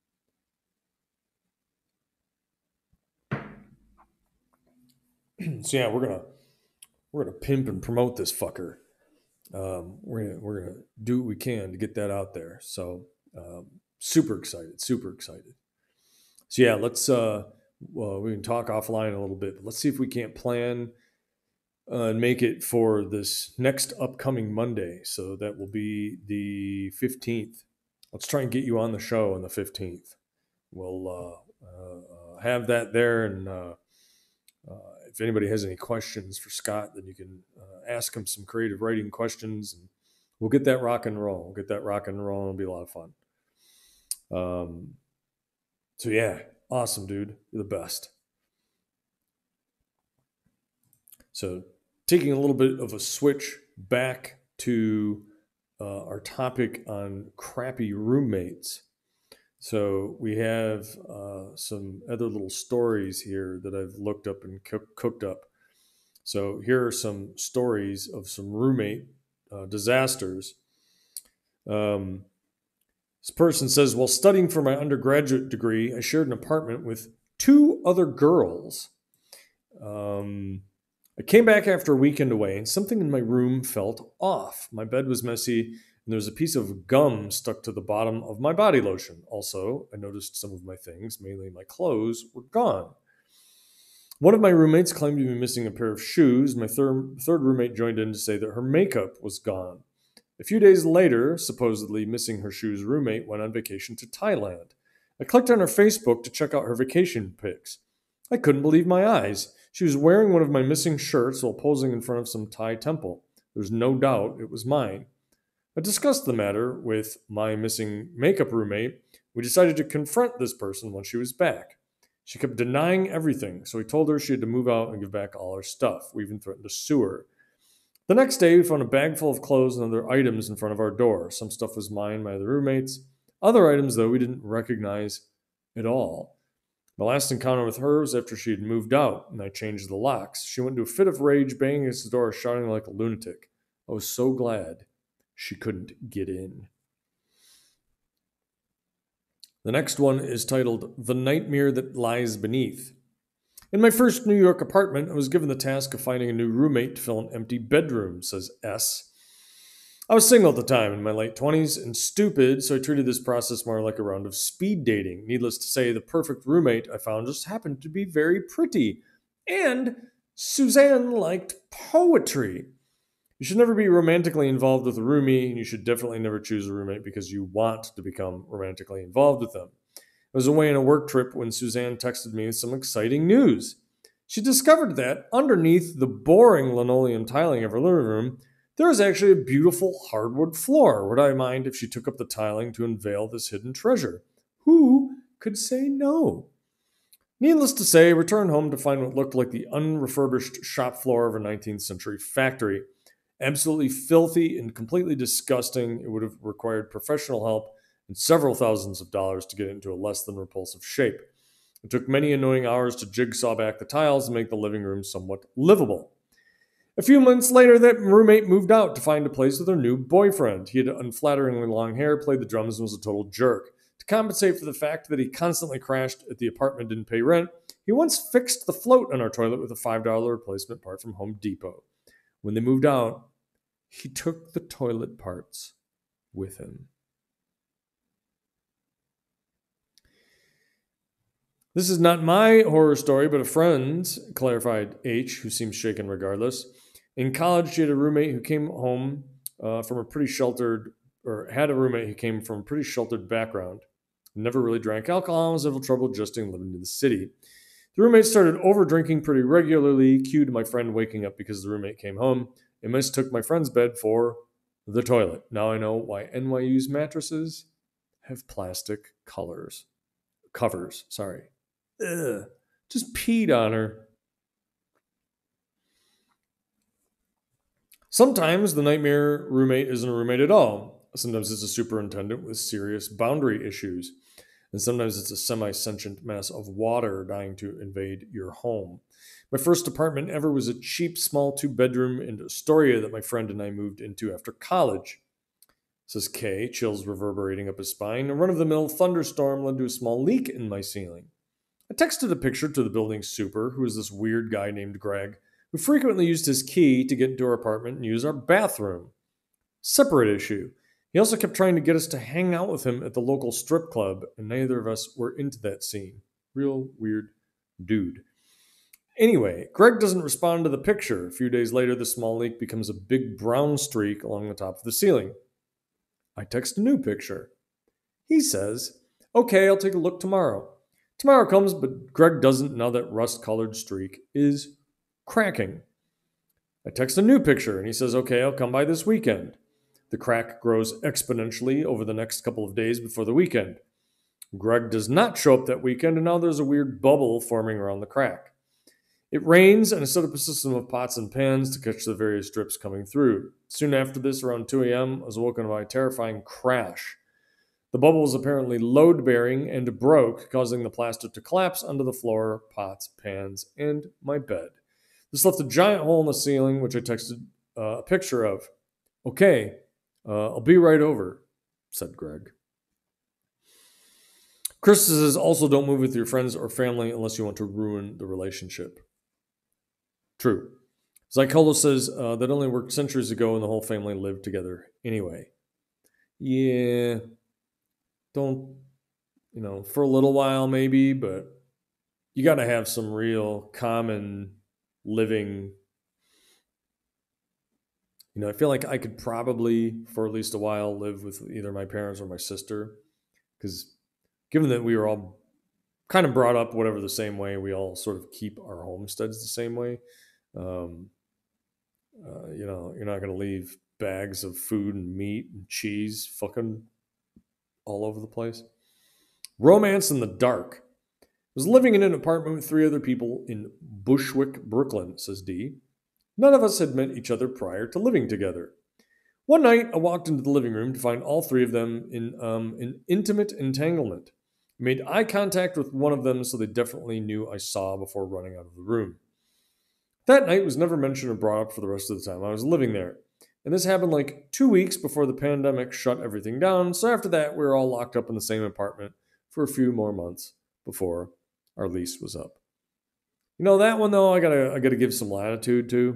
So yeah, we're gonna pimp and promote this fucker. We're gonna do what we can to get that out there. So super excited, super excited. So yeah, let's well, we can talk offline a little bit, but let's see if we can't plan and make it for this next upcoming Monday. So that will be the 15th. Let's try and get you on the show on the 15th. We'll have that there, and if anybody has any questions for Scott, then you can ask him some creative writing questions, and we'll get that rock and roll. We'll get that rock and roll. It'll be a lot of fun. So yeah, awesome, dude. You're the best. So taking a little bit of a switch back to our topic on crappy roommates. So we have some other little stories here that I've looked up and cooked up. So here are some stories of some roommate disasters. This person says, while studying for my undergraduate degree, I shared an apartment with two other girls. I came back after a weekend away, and something in my room felt off. My bed was messy, and there was a piece of gum stuck to the bottom of my body lotion. Also, I noticed some of my things, mainly my clothes, were gone. One of my roommates claimed to be missing a pair of shoes. My third roommate joined in to say that her makeup was gone. A few days later, supposedly missing her shoes roommate went on vacation to Thailand. I clicked on her Facebook to check out her vacation pics. I couldn't believe my eyes. She was wearing one of my missing shirts while posing in front of some Thai temple. There's no doubt it was mine. I discussed the matter with my missing makeup roommate. We decided to confront this person when she was back. She kept denying everything, so we told her she had to move out and give back all her stuff. We even threatened to sue her. The next day, we found a bag full of clothes and other items in front of our door. Some stuff was mine, my other roommates. Other items, though, we didn't recognize at all. My last encounter with her was after she had moved out, and I changed the locks. She went into a fit of rage, banging against the door, shouting like a lunatic. I was so glad she couldn't get in. The next one is titled The Nightmare That Lies Beneath. In my first New York apartment, I was given the task of finding a new roommate to fill an empty bedroom, says S. I was single at the time, in my late 20s, and stupid, so I treated this process more like a round of speed dating. Needless to say, the perfect roommate I found just happened to be very pretty. And Suzanne liked poetry. You should never be romantically involved with a roomie, and you should definitely never choose a roommate because you want to become romantically involved with them. I was away on a work trip when Suzanne texted me with some exciting news. She discovered that underneath the boring linoleum tiling of her living room, there was actually a beautiful hardwood floor. Would I mind if she took up the tiling to unveil this hidden treasure? Who could say no? Needless to say, I returned home to find what looked like the unrefurbished shop floor of a 19th century factory. Absolutely filthy and completely disgusting. It would have required professional help and several thousands of dollars to get it into a less than repulsive shape. It took many annoying hours to jigsaw back the tiles and make the living room somewhat livable. A few months later, that roommate moved out to find a place with her new boyfriend. He had unflatteringly long hair, played the drums, and was a total jerk. To compensate for the fact that he constantly crashed at the apartment and didn't pay rent, he once fixed the float on our toilet with a $5 replacement part from Home Depot. When they moved out, he took the toilet parts with him. This is not my horror story, but a friend's, clarified H, who seems shaken regardless. In college, she had a roommate who came home from a pretty sheltered, or had a roommate who came from a pretty sheltered background. Never really drank alcohol and was having trouble adjusting living in the city. The roommate started over drinking pretty regularly, cue to my friend waking up because the roommate came home and mistook my friend's bed for the toilet. Now I know why NYU's mattresses have plastic covers. Ugh. Just peed on her. Sometimes the nightmare roommate isn't a roommate at all. Sometimes it's a superintendent with serious boundary issues. And sometimes it's a semi-sentient mess of water dying to invade your home. My first apartment ever was a cheap, small 2-bedroom in Astoria that my friend and I moved into after college. Says K, chills reverberating up his spine. A run-of-the-mill thunderstorm led to a small leak in my ceiling. I texted a picture to the building super, who is this weird guy named Greg, who frequently used his key to get into our apartment and use our bathroom. Separate issue. He also kept trying to get us to hang out with him at the local strip club, and neither of us were into that scene. Real weird dude. Anyway, Greg doesn't respond to the picture. A few days later, the small leak becomes a big brown streak along the top of the ceiling. I text a new picture. He says, "Okay, I'll take a look tomorrow." Tomorrow comes, but Greg doesn't know that rust-colored streak is cracking. I text a new picture, and he says, "Okay, I'll come by this weekend." The crack grows exponentially over the next couple of days before the weekend. Greg does not show up that weekend, and now there's a weird bubble forming around the crack. It rains, and I set up a system of pots and pans to catch the various drips coming through. Soon after this, around 2 a.m., I was woken by a terrifying crash. The bubble was apparently load-bearing and broke, causing the plaster to collapse onto the floor, pots, pans, and my bed. This left a giant hole in the ceiling, which I texted a picture of. "Okay, I'll be right over," said Greg. Chris says, also don't move with your friends or family unless you want to ruin the relationship. True. Zycolo says that only worked centuries ago and the whole family lived together anyway. Yeah, don't, for a little while maybe, but you got to have some real common living. I feel like I could probably, for at least a while, live with either my parents or my sister. Because given that we were all kind of brought up whatever the same way, we all sort of keep our homesteads the same way. You're not going to leave bags of food and meat and cheese fucking all over the place. Romance in the dark. I was living in an apartment with 3 other people in Bushwick, Brooklyn, says D. None of us had met each other prior to living together. One night, I walked into the living room to find all 3 of them in an intimate entanglement. I made eye contact with one of them, so they definitely knew I saw before running out of the room. That night was never mentioned or brought up for the rest of the time I was living there. And this happened like 2 weeks before the pandemic shut everything down, so after that, we were all locked up in the same apartment for a few more months before our lease was up. That one though, I gotta give some latitude to.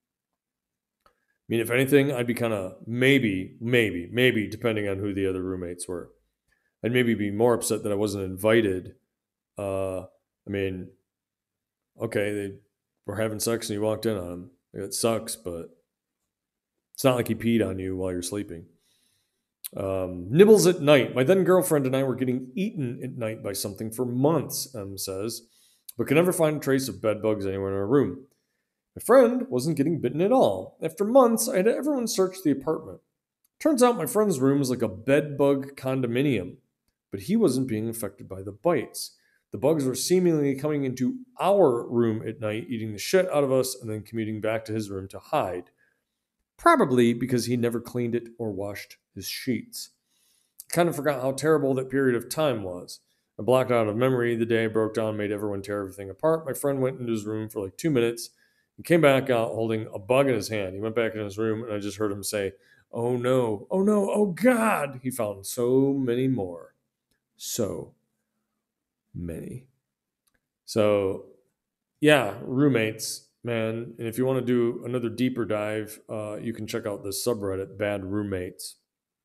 I mean, if anything, I'd be kind of maybe, depending on who the other roommates were, I'd maybe be more upset that I wasn't invited. I mean, okay, they were having sex and you walked in on them. It sucks, but it's not like he peed on you while you're sleeping. Nibbles at night. My then girlfriend and I were getting eaten at night by something for months, M says, but could never find a trace of bed bugs anywhere in our room. My friend wasn't getting bitten at all. After months, I had everyone search the apartment. Turns out my friend's room is like a bed bug condominium, but he wasn't being affected by the bites. The bugs were seemingly coming into our room at night, eating the shit out of us, and then commuting back to his room to hide. Probably because he never cleaned it or washed his sheets. I kind of forgot how terrible that period of time was. I blocked out of memory the day I broke down, made everyone tear everything apart. My friend went into his room for like 2 minutes and came back out holding a bug in his hand. He went back in his room, and I just heard him say, "Oh no, oh no, oh God." He found so many more. So many. So, yeah, roommates, man. And if you want to do another deeper dive, you can check out the subreddit, Bad Roommates.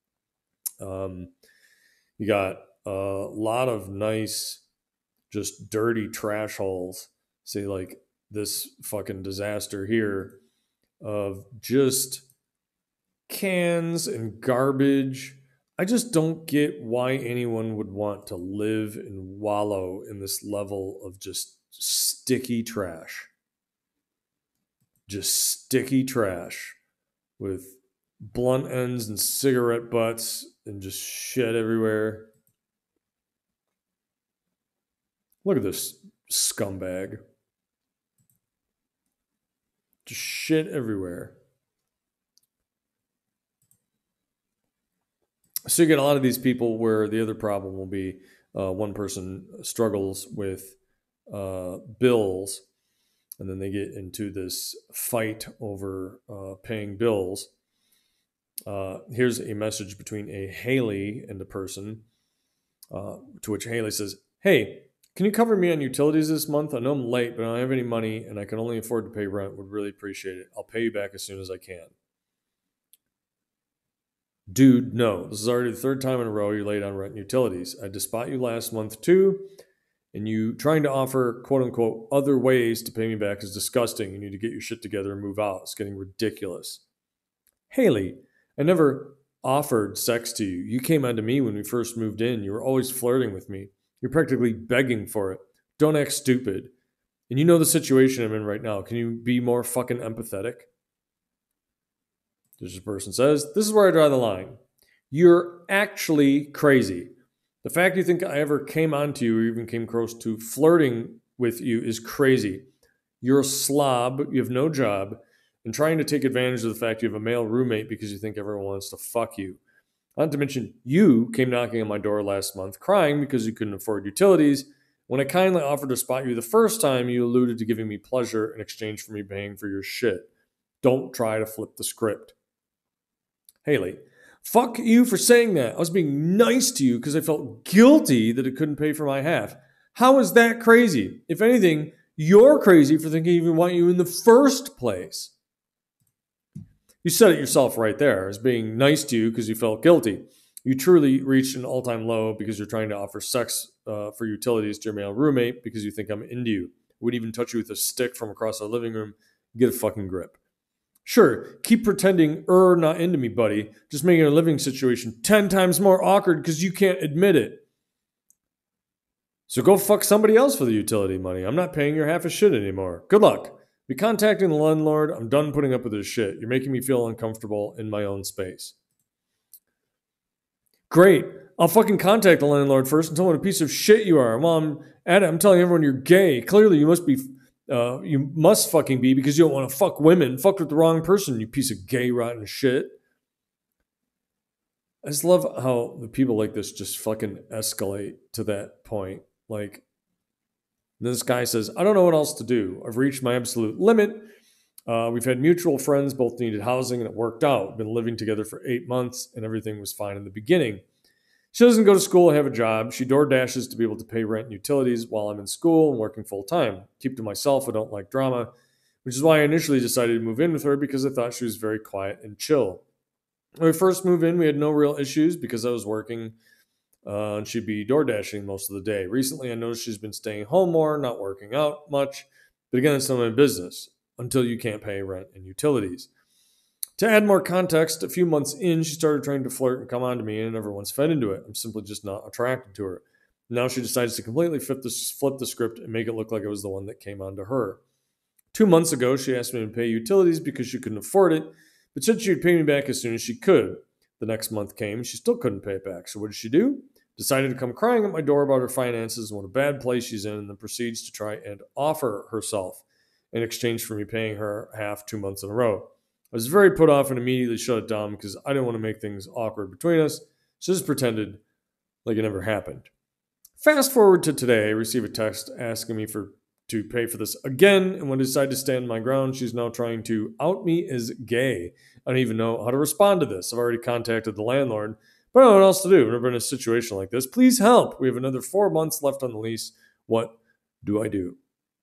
You got a lot of nice, just dirty trash holes. Say, like this fucking disaster here of just cans and garbage. I just don't get why anyone would want to live and wallow in this level of just sticky trash. Just sticky trash with blunt ends and cigarette butts and just shit everywhere. Look at this scumbag. Just shit everywhere. So you get a lot of these people where the other problem will be one person struggles with bills, and then they get into this fight over paying bills. Here's a message between a Haley and a person, to which Haley says, "Hey, can you cover me on utilities this month? I know I'm late, but I don't have any money, and I can only afford to pay rent. Would really appreciate it. I'll pay you back as soon as I can." Dude, no. This is already the 3rd time in a row you're late on rent and utilities. I did spot you last month too, and you trying to offer quote-unquote other ways to pay me back is disgusting. You need to get your shit together and move out. It's getting ridiculous. Haley, I never offered sex to you. You came on to me when we first moved in. You were always flirting with me. You're practically begging for it. Don't act stupid. And you know the situation I'm in right now. Can you be more fucking empathetic? This person says, "This is where I draw the line. You're actually crazy. The fact you think I ever came onto you or even came close to flirting with you is crazy. You're a slob, you have no job, and trying to take advantage of the fact you have a male roommate because you think everyone wants to fuck you. Not to mention, you came knocking on my door last month crying because you couldn't afford utilities. When I kindly offered to spot you the first time, you alluded to giving me pleasure in exchange for me paying for your shit. Don't try to flip the script." Haley, Fuck you for saying that. I was being nice to you because I felt guilty that it couldn't pay for my half. How is that crazy? If anything, you're crazy for thinking I even want you in the first place. You said it yourself right there as being nice to you because you felt guilty. You truly reached an all time low because you're trying to offer sex for utilities to your male roommate because you think I'm into you. Would even touch you with a stick from across our living room. Get a fucking grip. Sure, keep pretending not into me, buddy. Just making our living situation 10 times more awkward because you can't admit it. So go fuck somebody else for the utility money. I'm not paying your half a shit anymore. Good luck. Be contacting the landlord. I'm done putting up with this shit. You're making me feel uncomfortable in my own space. Great. I'll fucking contact the landlord first and tell him what a piece of shit you are. While I'm at it, I'm telling everyone you're gay. Clearly, you must fucking be because you don't want to fuck women. Fucked with the wrong person, you piece of gay, rotten shit. I just love how the people like this just fucking escalate to that point. Like, this guy says, I don't know what else to do. I've reached my absolute limit. We've had mutual friends, both needed housing, and it worked out. We've been living together for 8 months, and everything was fine in the beginning. She doesn't go to school or have a job. She door dashes to be able to pay rent and utilities while I'm in school and working full time. Keep to myself. I don't like drama, which is why I initially decided to move in with her because I thought she was very quiet and chill. When we first moved in, we had no real issues because I was working and she'd be door dashing most of the day. Recently, I noticed she's been staying home more, not working out much. But again, it's none of my business until you can't pay rent and utilities. To add more context, a few months in, she started trying to flirt and come on to me, and everyone's fed into it. I'm simply just not attracted to her. Now she decides to completely flip the script and make it look like it was the one that came on to her. 2 months ago, she asked me to pay utilities because she couldn't afford it, but said she would pay me back as soon as she could. The next month came, and she still couldn't pay it back. So what did she do? Decided to come crying at my door about her finances and what a bad place she's in, and then proceeds to try and offer herself in exchange for me paying her half 2 months in a row. I was very put off and immediately shut it down because I didn't want to make things awkward between us. So just pretended like it never happened. Fast forward to today, I receive a text asking me to pay for this again, and when I decide to stand my ground, she's now trying to out me as gay. I don't even know how to respond to this. I've already contacted the landlord, but I don't know what else to do. I've never been in a situation like this. Please help. We have another 4 months left on the lease. What do I do?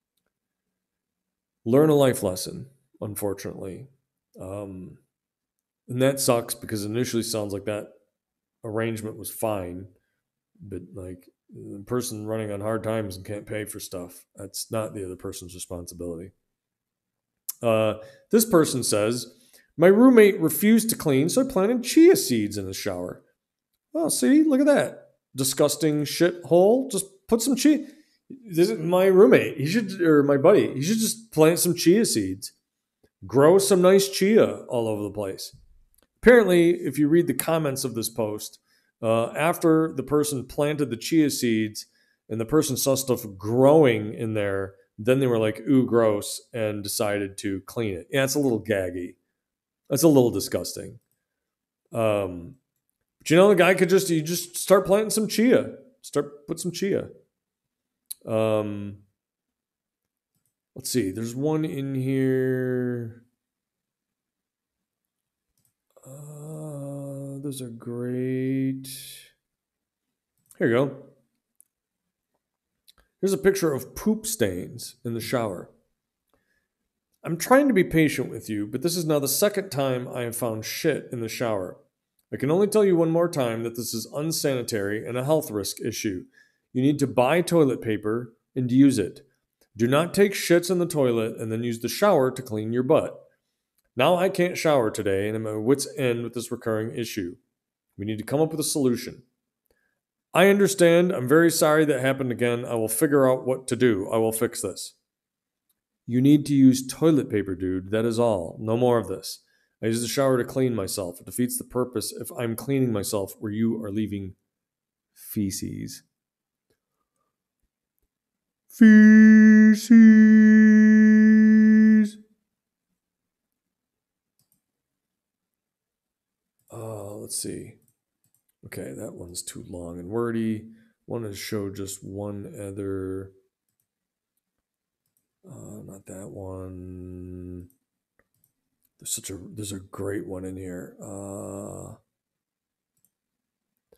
Learn a life lesson, unfortunately. And that sucks because it initially sounds like that arrangement was fine, but like the person running on hard times and can't pay for stuff, that's not the other person's responsibility. This person says, my roommate refused to clean, so I planted chia seeds in the shower. Well, see, look at that. Disgusting shithole. Just put some chia. This is my roommate. Or my buddy. He should just plant some chia seeds. Grow some nice chia all over the place. Apparently, if you read the comments of this post, after the person planted the chia seeds and the person saw stuff growing in there, then they were like, ooh, gross, and decided to clean it. Yeah, it's a little gaggy. That's a little disgusting. But the guy could just start planting some chia. Put some chia. Let's see. There's one in here. Those are great. Here you go. Here's a picture of poop stains in the shower. I'm trying to be patient with you, but this is now the second time I have found shit in the shower. I can only tell you one more time that this is unsanitary and a health risk issue. You need to buy toilet paper and use it. Do not take shits in the toilet and then use the shower to clean your butt. Now I can't shower today and I'm at my wit's end with this recurring issue. We need to come up with a solution. I understand. I'm very sorry that happened again. I will figure out what to do. I will fix this. You need to use toilet paper, dude. That is all. No more of this. I use the shower to clean myself. It defeats the purpose if I'm cleaning myself where you are leaving feces. Feces. Let's see. Okay, that one's too long and wordy. Want to show just one other. Not that one. There's a great one in here.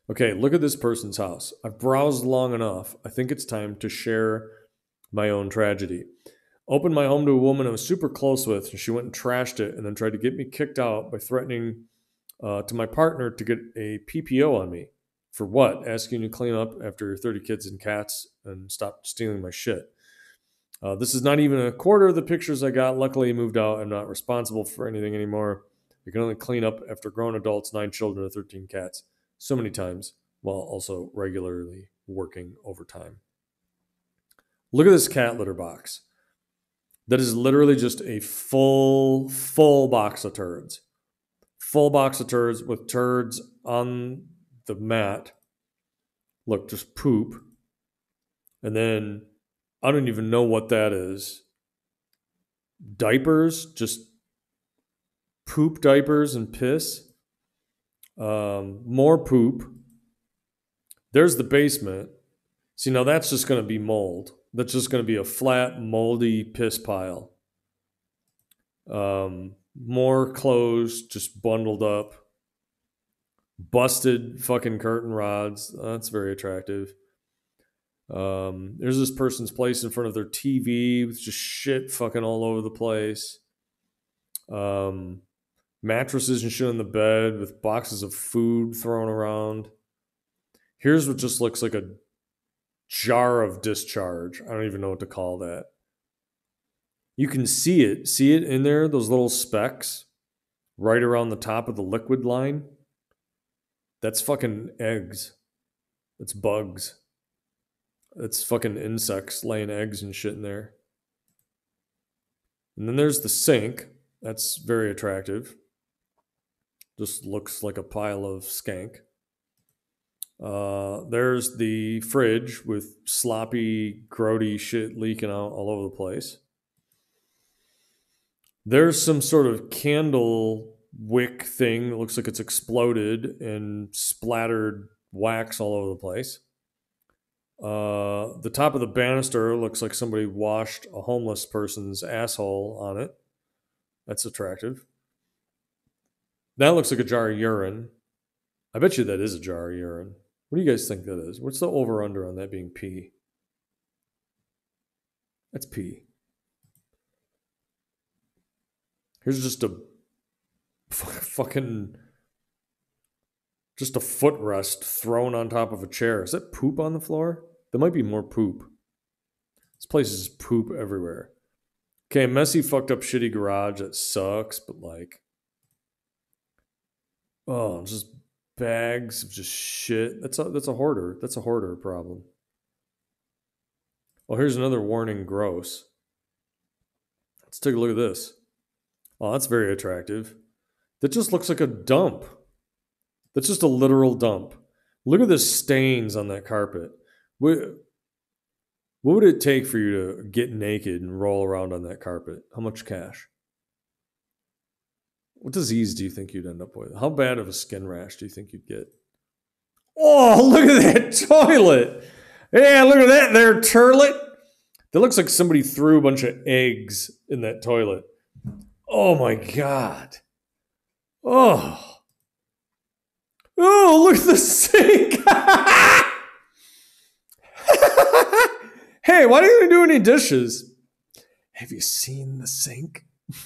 Okay, look at this person's house. I've browsed long enough. I think it's time to share my own tragedy. Opened my home to a woman I was super close with, and she went and trashed it and then tried to get me kicked out by threatening to my partner to get a PPO on me. For what? Asking you to clean up after 30 kids and cats and stop stealing my shit. This is not even a quarter of the pictures I got. Luckily, I moved out. I'm not responsible for anything anymore. I can only clean up after grown adults, 9 children, and 13 cats. So many times, while also regularly working overtime. Look at this cat litter box. That is literally just a full box of turds. Full box of turds with turds on the mat. Look, just poop. And then I don't even know what that is. Diapers, just poop diapers and piss. More poop. There's the basement. See, now that's just going to be mold. That's just going to be a flat, moldy piss pile. More clothes just bundled up. Busted fucking curtain rods. That's very attractive. There's this person's place in front of their TV with just shit fucking all over the place. Mattresses and shit on the bed with boxes of food thrown around. Here's what just looks like a jar of discharge. I don't even know what to call that. You can see it. See it in there? Those little specks right around the top of the liquid line? That's fucking eggs. That's bugs. That's fucking insects laying eggs and shit in there. And then there's the sink. That's very attractive. Just looks like a pile of skank. There's the fridge with sloppy, grody shit leaking out all over the place. There's some sort of candle wick thing that looks like it's exploded and splattered wax all over the place. The top of the banister looks like somebody washed a homeless person's asshole on it. That's attractive. That looks like a jar of urine. I bet you that is a jar of urine. What do you guys think that is? What's the over-under on that being pee? That's pee. Here's just a fucking... just a footrest thrown on top of a chair. Is that poop on the floor? There might be more poop. This place is poop everywhere. Okay, messy, fucked up, shitty garage. That sucks, but like... oh, just bags of just shit. That's a hoarder. That's a hoarder problem. Oh, here's another warning, gross. Let's take a look at this. Oh, that's very attractive. That just looks like a dump. That's just a literal dump. Look at the stains on that carpet. What would it take for you to get naked and roll around on that carpet? How much cash? What disease do you think you'd end up with? How bad of a skin rash do you think you'd get? Oh, look at that toilet. Yeah, look at that there, turlet. That looks like somebody threw a bunch of eggs in that toilet. Oh my God. Oh. Oh, look at the sink. Hey, why don't you do any dishes? Have you seen the sink?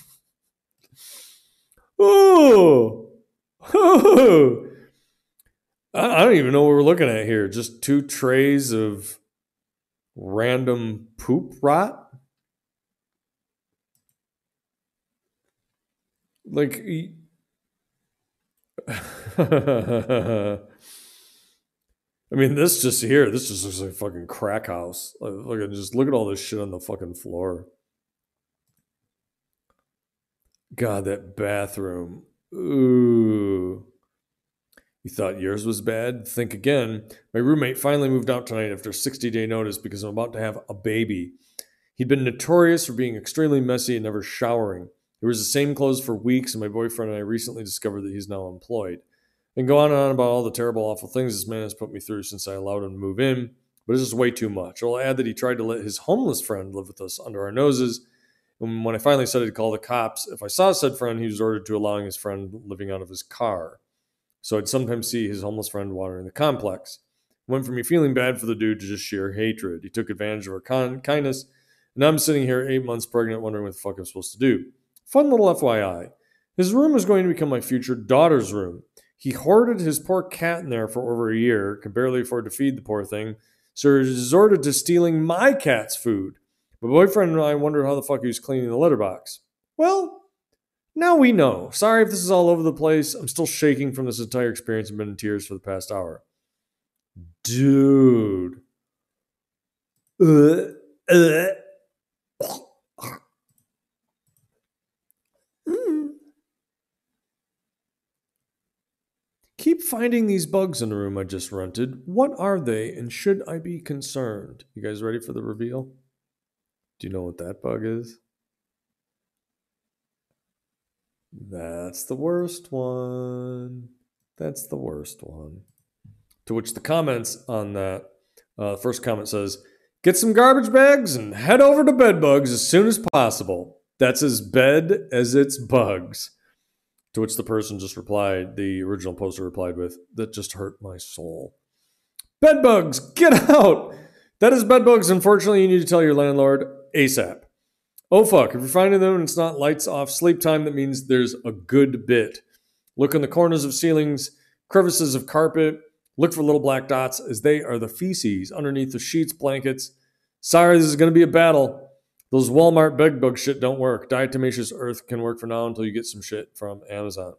Oh. Oh. I don't even know what we're looking at here. Just 2 trays of random poop rot. Like, I mean, this just looks like a fucking crack house. Look at all this shit on the fucking floor. God, that bathroom. Ooh. You thought yours was bad? Think again. My roommate finally moved out tonight after a 60-day notice because I'm about to have a baby. He'd been notorious for being extremely messy and never showering. He wears the same clothes for weeks, and my boyfriend and I recently discovered that he's now employed. And go on and on about all the terrible, awful things this man has put me through since I allowed him to move in, but it's just way too much. I'll add that he tried to let his homeless friend live with us under our noses, and when I finally decided to call the cops, if I saw said friend, he was ordered to allowing his friend living out of his car. so I'd sometimes see his homeless friend wandering the complex. It went from me feeling bad for the dude to just sheer hatred. He took advantage of our kindness, and I'm sitting here 8 months pregnant wondering what the fuck I'm supposed to do. Fun little FYI. His room was going to become my future daughter's room. He hoarded his poor cat in there for over a year, could barely afford to feed the poor thing, so he resorted to stealing my cat's food. My boyfriend and I wondered how the fuck he was cleaning the litter box. Well, now we know. Sorry if this is all over the place. I'm still shaking from this entire experience and been in tears for the past hour. Dude. Keep finding these bugs in the room I just rented. What are they, and should I be concerned? You guys ready for the reveal? Do you know what that bug is? That's the worst one. That's the worst one. To which the comments on that, first comment says, get some garbage bags and head over to Bedbugs as soon as possible. That's as bed as it's bugs. To which the person just replied, the original poster replied with, that just hurt my soul. Bedbugs, get out! That is bedbugs. Unfortunately, you need to tell your landlord ASAP. Oh fuck, if you're finding them and it's not lights off sleep time, that means there's a good bit. Look in the corners of ceilings, crevices of carpet. Look for little black dots as they are the feces underneath the sheets, blankets. Sorry, this is going to be a battle. Those Walmart bedbug shit don't work. Diatomaceous earth can work for now until you get some shit from Amazon.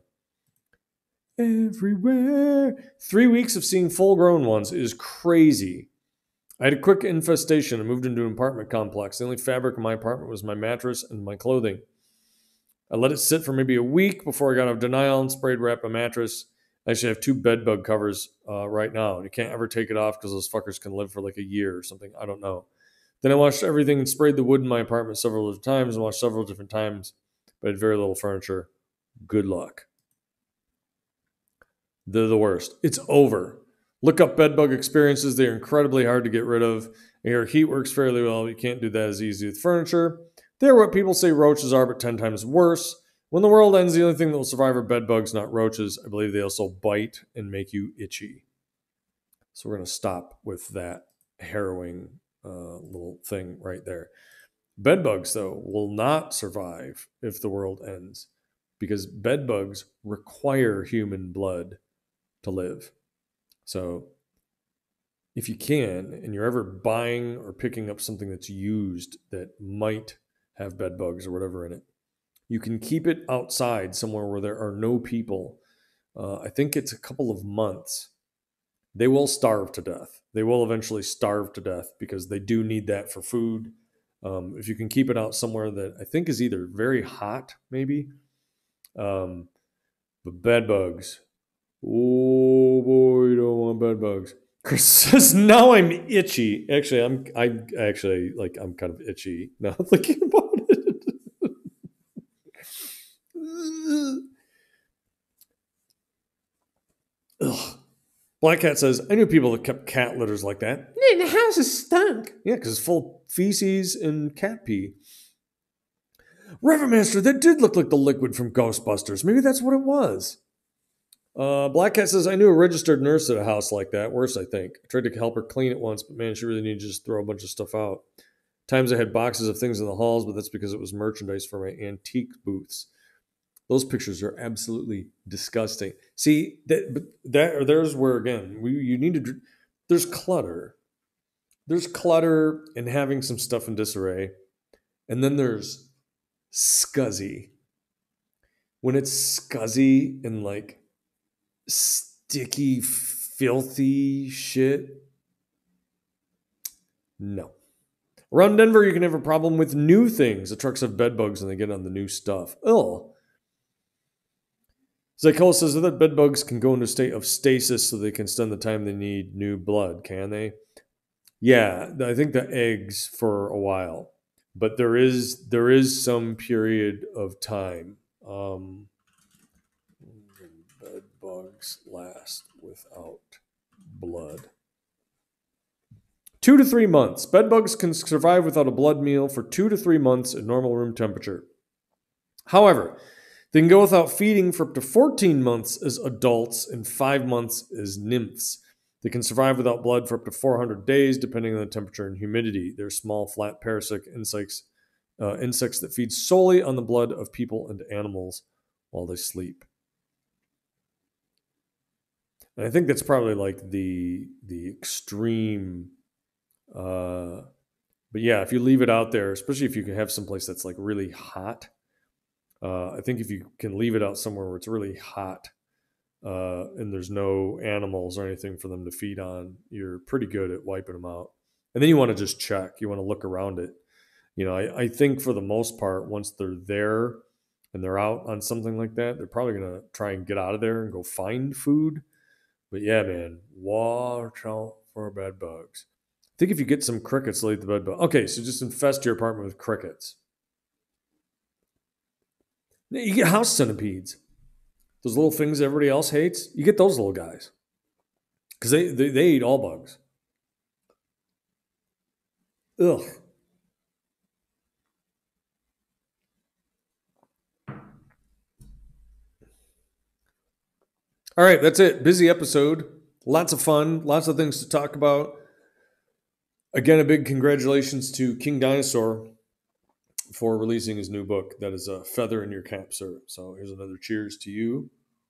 Everywhere. 3 weeks of seeing full-grown ones is crazy. I had a quick infestation and moved into an apartment complex. The only fabric in my apartment was my mattress and my clothing. I let it sit for maybe a week before I got out of denial and sprayed wrap my mattress. I actually have 2 bedbug covers right now, and you can't ever take it off because those fuckers can live for like a year or something. I don't know. Then I washed everything and sprayed the wood in my apartment several different times and washed several different times, but I had very little furniture. Good luck. They're the worst. It's over. Look up bedbug experiences. They're incredibly hard to get rid of. I hear heat works fairly well. You can't do that as easy with furniture. They're what people say roaches are, but 10 times worse. When the world ends, the only thing that will survive are bedbugs, not roaches. I believe they also bite and make you itchy. So we're going to stop with that harrowing little thing right there. Bedbugs, though, will not survive if the world ends because bedbugs require human blood to live. So if you can, and you're ever buying or picking up something that's used that might have bedbugs or whatever in it, you can keep it outside somewhere where there are no people. I think it's a couple of months. They will starve to death. They will eventually starve to death because they do need that for food. If you can keep it out somewhere that I think is either very hot, maybe. But bed bugs. Oh boy, you don't want bed bugs. Chris says, now I'm itchy. Actually, I'm kind of itchy now thinking about it. Ugh. Black Cat says, I knew people that kept cat litters like that. The house is stunk. Yeah, because it's full of feces and cat pee. Rivermaster, that did look like the liquid from Ghostbusters. Maybe that's what it was. Black Cat says, I knew a registered nurse at a house like that. Worse, I think. I tried to help her clean it once, but man, she really needed to just throw a bunch of stuff out. Times I had boxes of things in the halls, but that's because it was merchandise for my antique booths. Those pictures are absolutely disgusting. See, there's where, again, you need to... There's clutter. There's clutter and having some stuff in disarray. And then there's scuzzy. When it's scuzzy and like sticky, filthy shit. No. Around Denver, you can have a problem with new things. The trucks have bed bugs and they get on the new stuff. Ugh. Zykola says that bed bugs can go into a state of stasis so they can spend the time they need new blood, can they? Yeah, I think the eggs for a while. But there is some period of time. Bed bugs last without blood. 2 to 3 months. Bed bugs can survive without a blood meal for 2 to 3 months at normal room temperature. However, They can go without feeding for up to 14 months as adults and 5 months as nymphs. They can survive without blood for up to 400 days, depending on the temperature and humidity. They're small, flat, parasitic insects that feed solely on the blood of people and animals while they sleep. And I think that's probably like the extreme. But yeah, if you leave it out there, especially if you can have someplace that's like really hot, I think if you can leave it out somewhere where it's really hot and there's no animals or anything for them to feed on, you're pretty good at wiping them out. And then you want to just check. You want to look around it. I think for the most part, once they're there and they're out on something like that, they're probably going to try and get out of there and go find food. But yeah, man, watch out for bed bugs. I think if you get some crickets, leave the bed bug. Okay, so just infest your apartment with crickets. You get house centipedes. Those little things everybody else hates. You get those little guys. Because they eat all bugs. Ugh. All right, that's it. Busy episode. Lots of fun. Lots of things to talk about. Again, a big congratulations to King Dinosaur for releasing his new book. That is a feather in your cap, sir. So here's another cheers to you.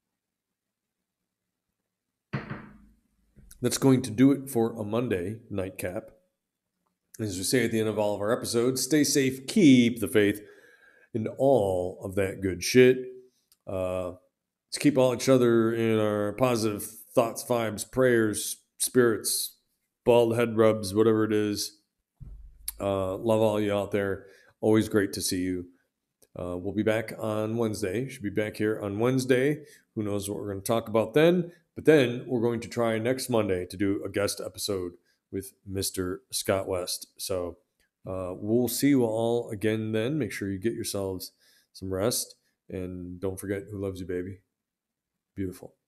That's going to do it for a Monday nightcap. As we say at the end of all of our episodes, stay safe, keep the faith, and all of that good shit. Let's keep all each other in our positive thoughts, vibes, prayers, spirits, bald head rubs, whatever it is. Love all you out there. Always great to see you. We'll be back on Wednesday. Should be back here on Wednesday. Who knows what we're going to talk about then? But then we're going to try next Monday to do a guest episode with Mr. Scott West. So we'll see you all again then. Make sure you get yourselves some rest. And don't forget who loves you, baby. Beautiful.